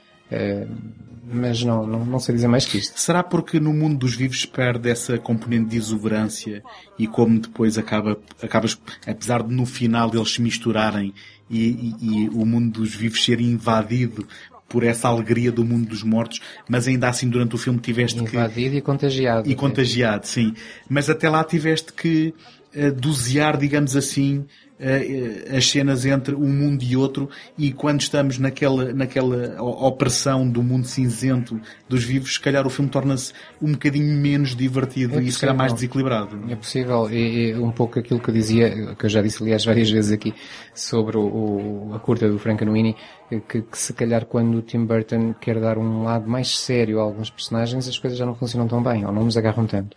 Mas não sei dizer mais que isto. Será porque no mundo dos vivos perde essa componente de exuberância e como depois acabas, apesar de no final eles se misturarem e o mundo dos vivos ser invadido por essa alegria do mundo dos mortos, mas ainda assim durante o filme tiveste invadido e contagiado. E contagiado, sim. Mas até lá tiveste que dosear, digamos assim, as cenas entre um mundo e outro, e quando estamos naquela opressão do mundo cinzento dos vivos, se calhar o filme torna-se um bocadinho menos divertido e se calhar mais desequilibrado. É possível, e um pouco aquilo que eu dizia, que eu já disse aliás várias vezes aqui, sobre a curta do Frankenweenie, que se calhar quando o Tim Burton quer dar um lado mais sério a alguns personagens, as coisas já não funcionam tão bem, ou não nos agarram tanto.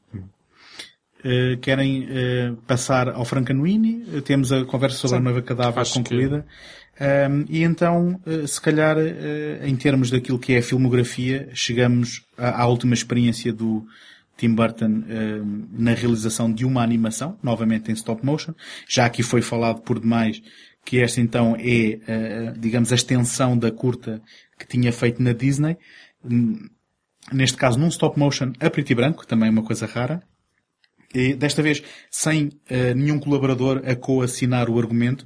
Querem passar ao Frankenweenie? Temos a conversa sobre a Noiva Cadáver concluída. E então, se calhar, em termos daquilo que é a filmografia, chegamos à última experiência do Tim Burton na realização de uma animação, novamente em stop motion. Já aqui foi falado por demais que esta então é, digamos, a extensão da curta que tinha feito na Disney. Neste caso, num stop motion a preto e branco, também uma coisa rara. E desta vez sem nenhum colaborador a co-assinar o argumento,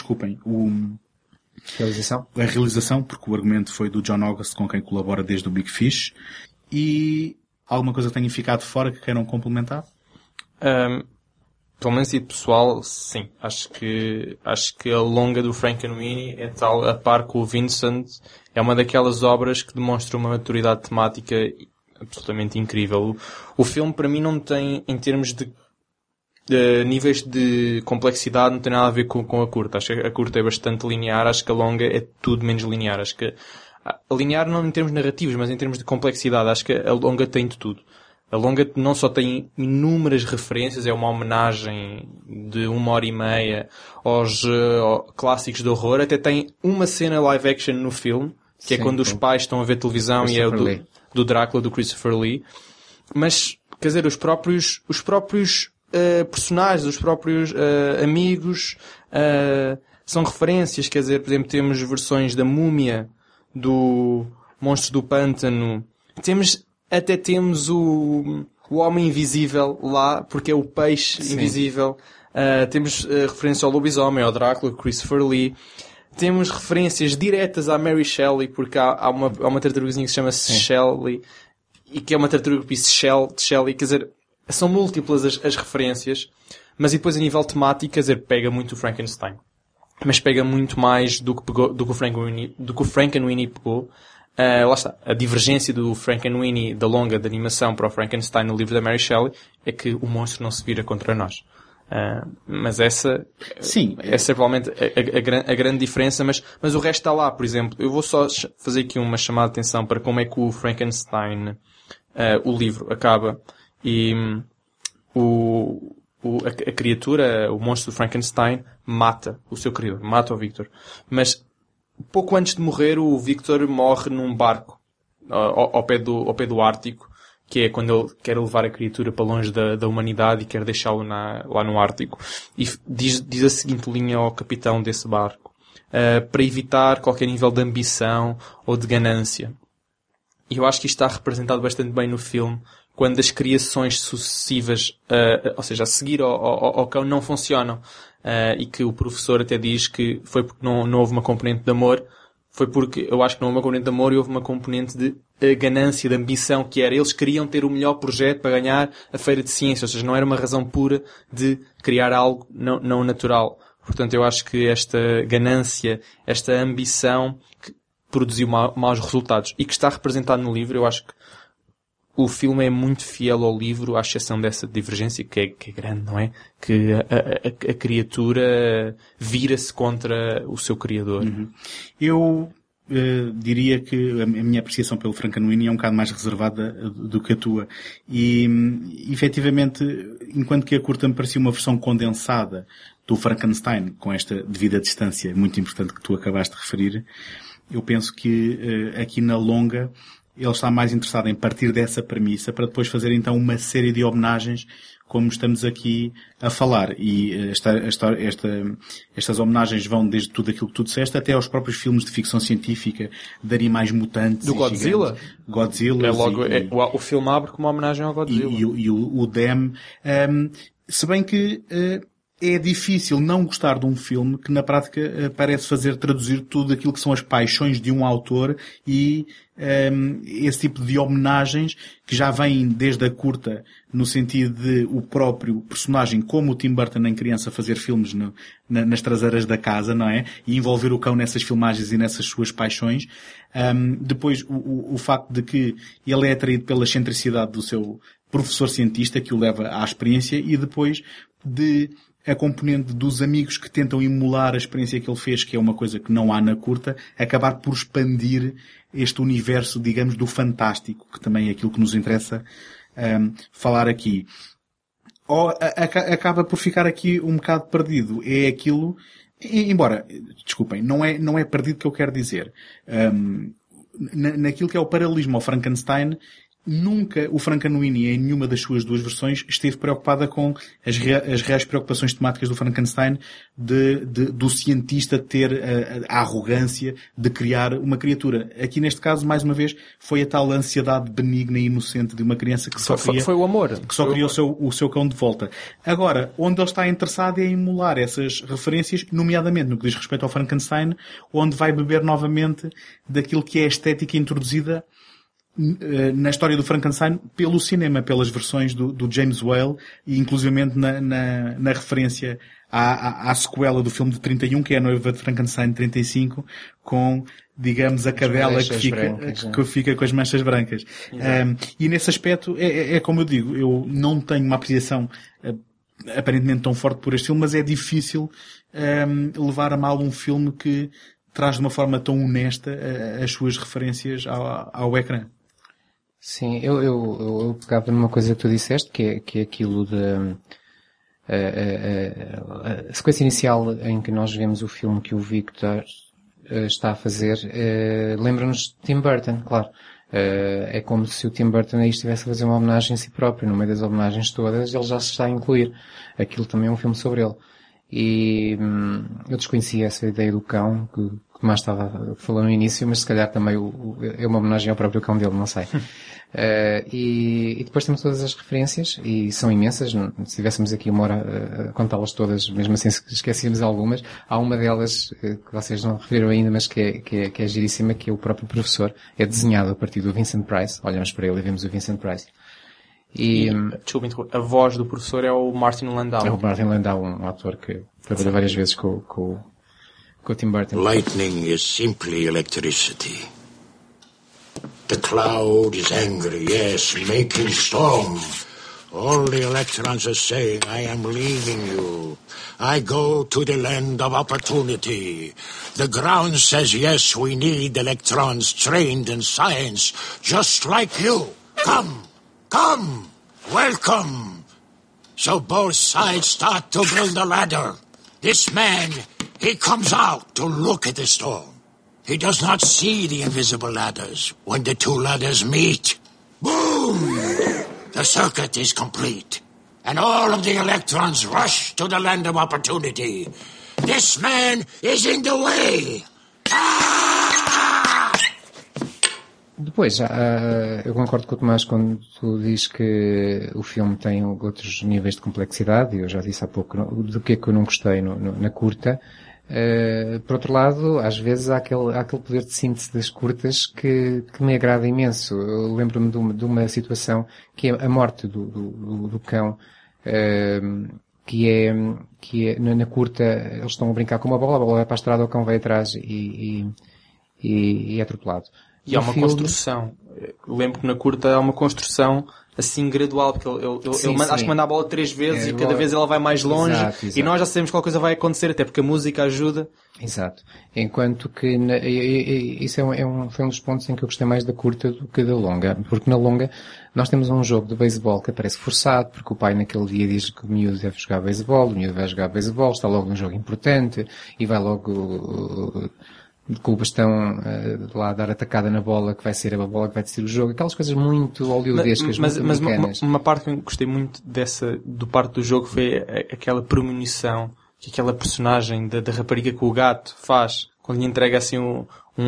a realização, porque o argumento foi do John August, com quem colabora desde o Big Fish. E alguma coisa que tenha ficado fora que queiram complementar? Pelo menos e pessoal, sim. Acho que a longa do Frankenweenie é tal, a par com o Vincent, é uma daquelas obras que demonstra uma maturidade temática absolutamente incrível. O filme, para mim, não tem, em termos de níveis de complexidade, não tem nada a ver com a curta. Acho que a curta é bastante linear, acho que a longa é tudo menos linear. Acho que linear não em termos narrativos, mas em termos de complexidade, acho que a longa tem de tudo. A longa não só tem inúmeras referências, é uma homenagem de 1h30 aos clássicos de horror, até tem uma cena live action no filme, que é quando os pais estão a ver televisão e é do Drácula, do Christopher Lee. Mas, quer dizer, os próprios personagens, os próprios amigos, são referências, quer dizer, por exemplo, temos versões da Múmia, do Monstro do Pântano, até temos o Homem Invisível lá, porque é o peixe invisível. Temos referência ao lobisomem, ao Drácula, Christopher Lee. Temos referências diretas à Mary Shelley, porque há uma tartarugazinha que se chama Shelley, e que é uma tartaruga de Shelley, quer dizer, são múltiplas as referências, mas e depois a nível temático, quer dizer, pega muito o Frankenstein. Mas pega muito mais do que o Frankenweenie pegou. Lá está, a divergência do Frankenweenie da longa de animação para o Frankenstein no livro da Mary Shelley é que o monstro não se vira contra nós. Mas essa é provavelmente a grande diferença, mas o resto está lá. Por exemplo, eu vou só fazer aqui uma chamada de atenção para como é que o Frankenstein, o livro, acaba, e a criatura, o monstro do Frankenstein, mata o seu criador, mata o Victor. Mas pouco antes de morrer, o Victor morre num barco ao pé do Ártico, que é quando ele quer levar a criatura para longe da humanidade e quer deixá-lo lá no Ártico. E diz a seguinte linha ao capitão desse barco: para evitar qualquer nível de ambição ou de ganância. E eu acho que isto está representado bastante bem no filme, quando as criações sucessivas, ou seja, a seguir ao cão, não funcionam. E que o professor até diz que foi porque não houve uma componente de amor, foi porque eu acho que não houve uma componente de amor e houve uma componente de ganância, de ambição, que era, eles queriam ter o melhor projeto para ganhar a feira de ciência, ou seja, não era uma razão pura de criar algo não natural. Portanto, eu acho que esta ganância, esta ambição que produziu maus resultados e que está representado no livro, eu acho que o filme é muito fiel ao livro, à exceção dessa divergência, que é grande, não é? Que a criatura vira-se contra o seu criador. Eu diria que a minha apreciação pelo Frankenweenie é um bocado mais reservada do que a tua. E, efetivamente, enquanto que a curta me parecia uma versão condensada do Frankenstein, com esta devida distância muito importante que tu acabaste de referir, eu penso que aqui na longa ele está mais interessado em partir dessa premissa para depois fazer então uma série de homenagens como estamos aqui a falar. E estas homenagens vão desde tudo aquilo que tu disseste até aos próprios filmes de ficção científica, de animais mutantes. Do Godzilla? Godzilla. É logo, o filme abre com uma homenagem ao Godzilla. E o Dam. Se bem que é difícil não gostar de um filme que na prática parece fazer traduzir tudo aquilo que são as paixões de um autor e esse tipo de homenagens que já vêm desde a curta no sentido de o próprio personagem, como o Tim Burton em criança, fazer filmes nas traseiras da casa, não é? E envolver o cão nessas filmagens e nessas suas paixões. Depois o facto de que ele é atraído pela excentricidade do seu professor cientista que o leva à experiência e depois de a componente dos amigos que tentam emular a experiência que ele fez, que é uma coisa que não há na curta, acabar por expandir este universo, digamos, do fantástico, que também é aquilo que nos interessa falar aqui. Acaba por ficar aqui um bocado perdido. É aquilo, embora, desculpem, não é perdido que eu quero dizer. Naquilo que é o paralelismo ao Frankenstein, nunca o Frankenweenie, em nenhuma das suas duas versões, esteve preocupada com as reais preocupações temáticas do Frankenstein do cientista ter a arrogância de criar uma criatura. Aqui, neste caso, mais uma vez, foi a tal ansiedade benigna e inocente de uma criança que só queria... Foi o amor. Que só queria o seu cão de volta. Agora, onde ele está interessado é em emular essas referências, nomeadamente no que diz respeito ao Frankenstein, onde vai beber novamente daquilo que é a estética introduzida na história do Frankenstein pelo cinema, pelas versões do James Whale e inclusivamente na referência à sequela do filme de 31, que é a Noiva de Frankenstein 35, com, digamos, a cadela que fica com as manchas brancas. E nesse aspecto, é como eu digo, eu não tenho uma apreciação aparentemente tão forte por este filme, mas é difícil levar a mal um filme que traz de uma forma tão honesta as suas referências ao ecrã. Sim, eu pegava numa coisa que tu disseste, que é aquilo de a sequência inicial em que nós vemos o filme que o Victor está a fazer, lembra-nos de Tim Burton, claro. É como se o Tim Burton aí estivesse a fazer uma homenagem a si próprio. No meio das homenagens todas, ele já se está a incluir. Aquilo também é um filme sobre ele. E eu desconhecia essa ideia do cão, que mais estava a falar no início, mas se calhar também é uma homenagem ao próprio cão dele, não sei. E depois temos todas as referências, e são imensas. Se tivéssemos aqui uma hora a contá-las todas, mesmo assim esquecíamos algumas. Há uma delas que vocês não referiram ainda, mas que é giríssima, que é o próprio professor. É desenhado a partir do Vincent Price. Olhamos para ele e vemos o Vincent Price. Desculpe, a voz do professor é o Martin Landau. É o Martin Landau, um ator que trabalhou várias vezes com o Tim Burton. Lightning is simply electricity. The cloud is angry, yes, making storm. All the electrons are saying, I am leaving you. I go to the land of opportunity. The ground says, yes, we need electrons trained in science, just like you. Come, welcome. So both sides start to build a ladder. This man, he comes out to look at the storm. He does not see the invisible ladders. When the two ladders meet, boom! The circuit is complete. And all of the electrons rush to the land of opportunity. This man is in the way. Depois, eu concordo com o Tomás quando tu dizes que o filme tem outros níveis de complexidade, e eu já disse há pouco do que é que eu não gostei na curta. Por outro lado, às vezes há aquele poder de síntese das curtas que me agrada imenso. Eu lembro-me de uma situação que é a morte do cão, que é na curta, eles estão a brincar com uma bola, a bola vai para a estrada, o cão vai atrás e é atropelado. E há uma construção. Lembro que na curta há uma construção assim gradual, porque ele Sim, acho que manda a bola 3 vezes e cada vez ela vai mais longe. Exato. E nós já sabemos que qualquer coisa vai acontecer, até porque a música ajuda. Exato. Enquanto que isso foi um dos pontos em que eu gostei mais da curta do que da longa. Porque na longa nós temos um jogo de beisebol que parece forçado, porque o pai naquele dia diz que o miúdo deve jogar beisebol, o miúdo vai jogar beisebol, está logo num jogo importante e vai logo com o bastão lá dar atacada na bola, que vai ser a bola que vai decidir o jogo. Aquelas coisas muito hollywoodescas, muito americanas. Mas uma parte que eu gostei muito do parte do jogo foi aquela premonição que aquela personagem da rapariga com o gato faz quando lhe entrega assim um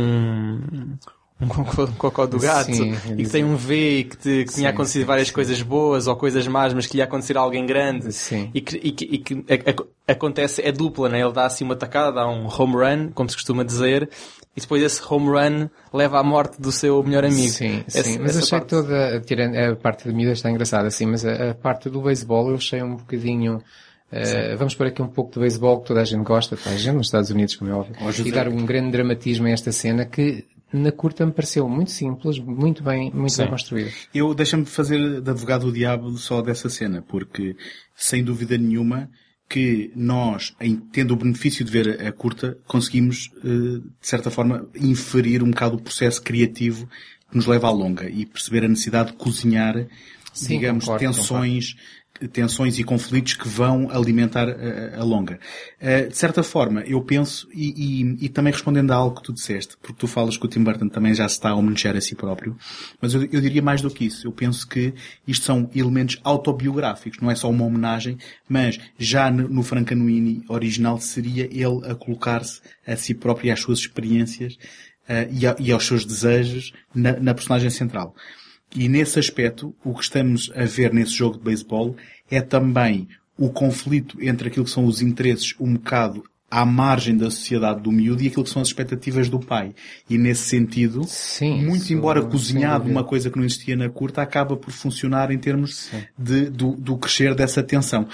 cocó do gato, sim, e que tem um V e que tinha acontecido várias coisas boas ou coisas más, mas que lhe ia acontecer a alguém grande, e que acontece, é dupla, né? Ele dá assim uma tacada, dá um home run, como se costuma dizer, e depois esse home run leva à morte do seu melhor amigo. Sim, mas achei parte... toda, tirando a parte da miúda está engraçada, assim, mas a parte do beisebol eu achei um bocadinho... vamos pôr aqui um pouco de beisebol que toda a gente gosta, toda a gente nos Estados Unidos, como é óbvio, e dar um grande dramatismo a esta cena que na curta me pareceu muito simples, muito bem construída. Deixa-me fazer de advogado do diabo só dessa cena, porque sem dúvida nenhuma que nós, tendo o benefício de ver a curta, conseguimos, de certa forma, inferir um bocado o processo criativo que nos leva à longa e perceber a necessidade de cozinhar, digamos, tensões e conflitos que vão alimentar a longa. De certa forma, eu penso, e também respondendo a algo que tu disseste, porque tu falas que o Tim Burton também já se está a homenagear a si próprio, mas eu diria mais do que isso. Eu penso que isto são elementos autobiográficos, não é só uma homenagem, mas já no Frankenweenie original seria ele a colocar-se a si próprio e às suas experiências e aos seus desejos na personagem central. E nesse aspecto, o que estamos a ver nesse jogo de beisebol é também o conflito entre aquilo que são os interesses um bocado à margem da sociedade do miúdo e aquilo que são as expectativas do pai. E nesse sentido, muito embora cozinhado uma coisa que não existia na curta, acaba por funcionar em termos do crescer dessa tensão.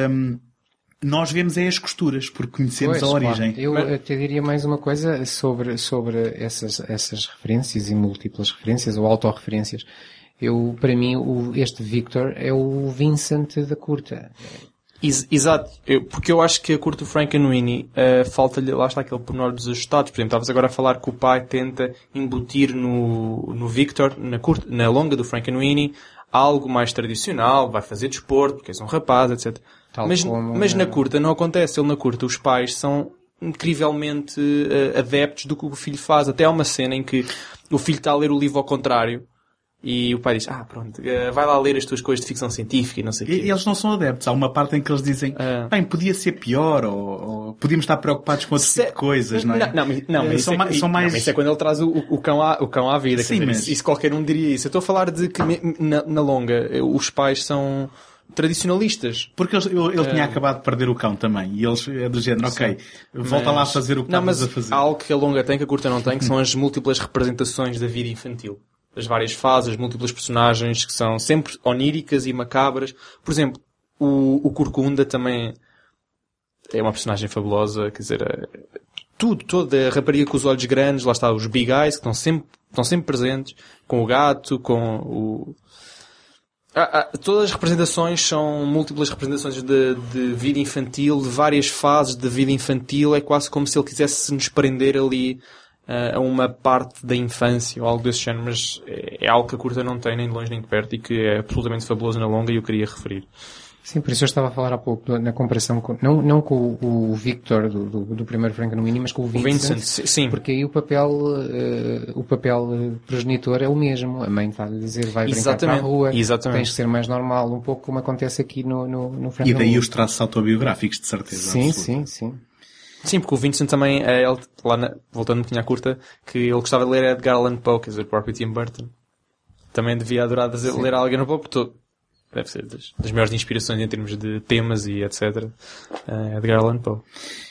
Nós vemos as costuras, porque conhecemos a origem. Eu até diria mais uma coisa sobre essas referências e múltiplas referências, ou autorreferências. Para mim, este Victor é o Vincent da curta. Exato. Porque eu acho que a curta Frankenweenie falta-lhe, lá está aquele pormenor dos ajustados. Por exemplo, estavas agora a falar que o pai tenta embutir no Victor, na longa do Frankenweenie, algo mais tradicional, vai fazer desporto, porque és um rapaz, etc. Mas na curta não acontece. Na curta os pais são incrivelmente adeptos do que o filho faz. Até há uma cena em que o filho está a ler o livro ao contrário e o pai diz, pronto, vai lá ler as tuas coisas de ficção científica e não sei o quê. E eles não são adeptos. Há uma parte em que eles dizem, bem, podia ser pior, ou podíamos estar preocupados com outro tipo de coisas, não é? Mas isso é quando ele traz o cão à vida. Sim, mas isso qualquer um diria isso. Eu estou a falar de que na longa os pais são tradicionalistas. Porque ele tinha acabado de perder o cão também. E eles é do género, volta lá a fazer o que estavas a fazer. Há algo que a longa tem, que a curta não tem, que são as múltiplas representações da vida infantil. As várias fases, as múltiplas personagens que são sempre oníricas e macabras. Por exemplo, o Corcunda também é uma personagem fabulosa, quer dizer, toda a rapariga com os olhos grandes, lá está os Big Eyes, que estão sempre presentes, com o gato, com o... todas as representações são múltiplas representações de vida infantil, de várias fases de vida infantil. É quase como se ele quisesse nos prender ali a uma parte da infância ou algo desse género, mas é algo que a curta não tem nem de longe nem de perto e que é absolutamente fabuloso na longa e eu queria referir. Sim, por isso eu estava a falar há pouco na comparação não com o Victor do primeiro Frankenweenie, mas com o Vincent. Sim. Porque aí o papel progenitor é o mesmo. A mãe está a dizer, vai brincar para a rua, tens que ser mais normal, um pouco como acontece aqui no Frankenweenie. E daí os traços autobiográficos, de certeza. Sim. Sim, porque o Vincent também, voltando um bocadinho à curta, que ele gostava de ler Edgar Allan Poe, quer dizer, o próprio Tim Burton. Também devia adorar ler alguém no Poe, porque deve ser das maiores inspirações em termos de temas e etc. Edgar Allan Poe.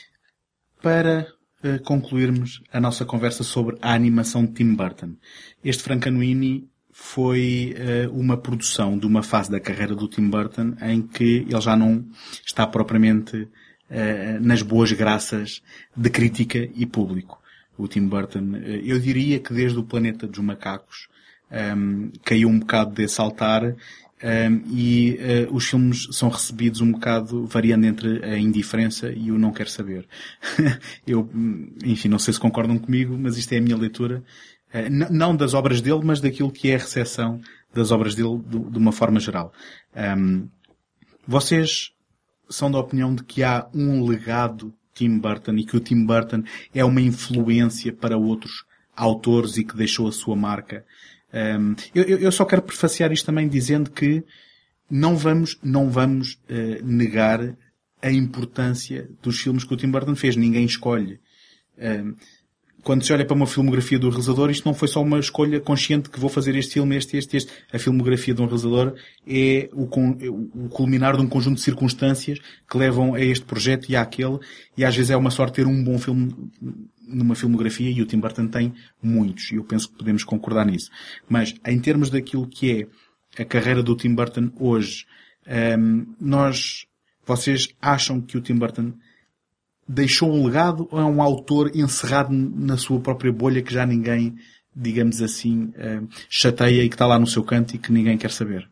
Para concluirmos a nossa conversa sobre a animação de Tim Burton, este Frankenweenie foi uma produção de uma fase da carreira do Tim Burton em que ele já não está propriamente nas boas graças de crítica e público. O Tim Burton, eu diria que desde o Planeta dos Macacos, caiu um bocado desse altar Os filmes são recebidos um bocado variando entre a indiferença e o não quero saber. Eu, enfim, não sei se concordam comigo, mas isto é a minha leitura, não das obras dele, mas daquilo que é a recepção das obras dele de uma forma geral. Vocês são da opinião de que há um legado Tim Burton e que o Tim Burton é uma influência para outros autores e que deixou a sua marca? Eu só quero prefaciar isto também dizendo que não vamos negar a importância dos filmes que o Tim Burton fez. Ninguém escolhe. Quando se olha para uma filmografia do realizador, isto não foi só uma escolha consciente que vou fazer este filme, este. A filmografia de um realizador é o culminar de um conjunto de circunstâncias que levam a este projeto e àquele, e às vezes é uma sorte ter um bom filme numa filmografia, e o Tim Burton tem muitos, e eu penso que podemos concordar nisso. Mas, em termos daquilo que é a carreira do Tim Burton hoje, vocês acham que o Tim Burton deixou um legado ou é um autor encerrado na sua própria bolha que já ninguém, digamos assim, chateia e que está lá no seu canto e que ninguém quer saber?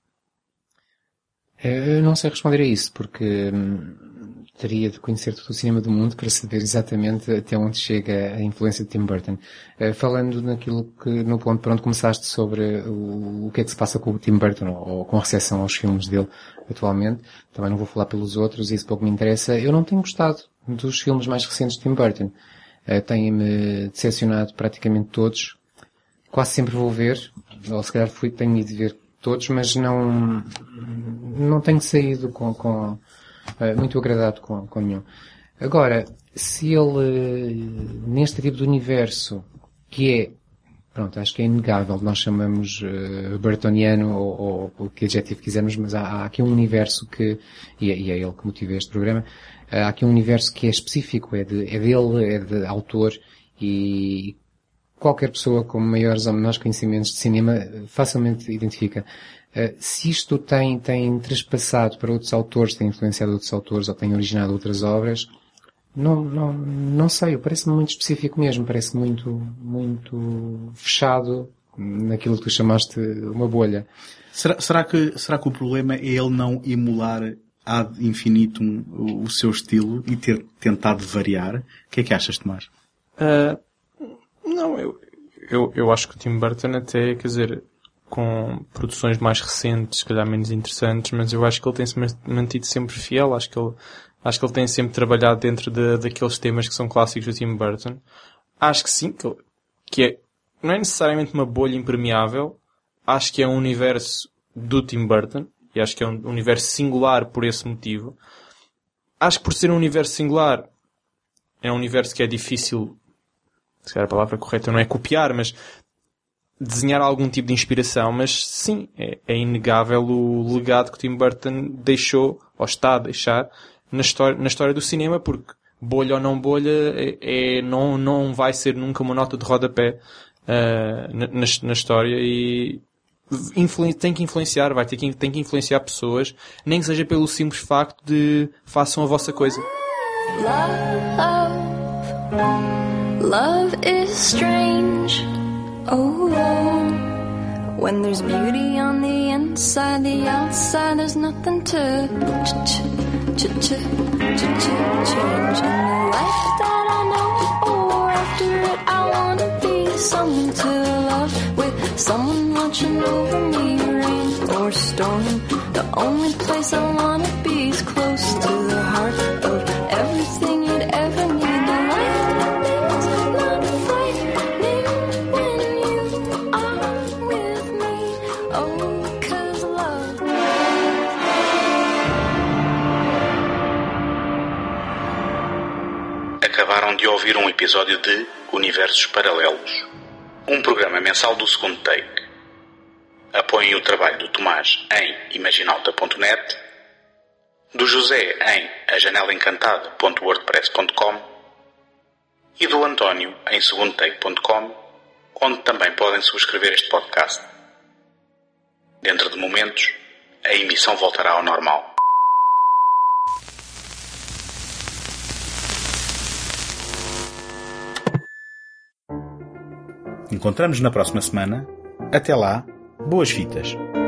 Eu não sei responder a isso, porque teria de conhecer todo o cinema do mundo para saber exatamente até onde chega a influência de Tim Burton. Falando naquilo no ponto por onde começaste sobre o que é que se passa com o Tim Burton ou com a recepção aos filmes dele atualmente, também não vou falar pelos outros, isso pouco me interessa. Eu não tenho gostado dos filmes mais recentes de Tim Burton. Têm-me decepcionado praticamente todos. Quase sempre vou ver, ou se calhar tenho ido ver todos, mas não tenho saído muito agradado com nenhum. Agora, se ele, neste tipo de universo, que é, pronto, acho que é inegável, nós chamamos burtoniano ou o que adjetivo quisermos, mas há aqui um universo que, e é ele que motiva este programa, há aqui um universo que é específico, é dele, é de autor, e qualquer pessoa com maiores ou menores conhecimentos de cinema facilmente identifica. Se isto tem trespassado para outros autores, tem influenciado outros autores ou tem originado outras obras, não sei, parece-me muito específico mesmo, parece muito fechado naquilo que tu chamaste uma bolha. Será que o problema é ele não emular ad infinitum o seu estilo e ter tentado variar? O que é que achas, Tomás? Não, eu acho que o Tim Burton até, quer dizer, com produções mais recentes, se calhar menos interessantes, mas eu acho que ele tem-se mantido sempre fiel, acho que ele tem sempre trabalhado dentro daqueles temas que são clássicos do Tim Burton. Acho que sim, que não é necessariamente uma bolha impermeável, acho que é um universo do Tim Burton, e acho que é um universo singular por esse motivo. Acho que por ser um universo singular, é um universo que é difícil, se calhar a palavra correta não é copiar, mas desenhar algum tipo de inspiração, mas sim, é inegável o legado que o Tim Burton deixou, ou está a deixar, na história do cinema, porque bolha ou não bolha, não vai ser nunca uma nota de rodapé na história, e tem que influenciar, tem que influenciar pessoas, nem que seja pelo simples facto de façam a vossa coisa. Love is strange. Oh, when there's beauty on the inside, the outside there's nothing to change. In the life that I know, or after it, I wanna be someone to love, with someone watching over me, rain or storm. The only place I wanna be is close to the heart of everything you'd ever need. Acabaram de ouvir um episódio de Universos Paralelos, um programa mensal do Segundo Take. Apoiem o trabalho do Tomás em imaginalta.net, do José em ajanelaencantada.wordpress.com e do António em segundotake.com, onde também podem subscrever este podcast. Dentro de momentos, a emissão voltará ao normal. Encontramos na próxima semana. Até lá, boas fitas.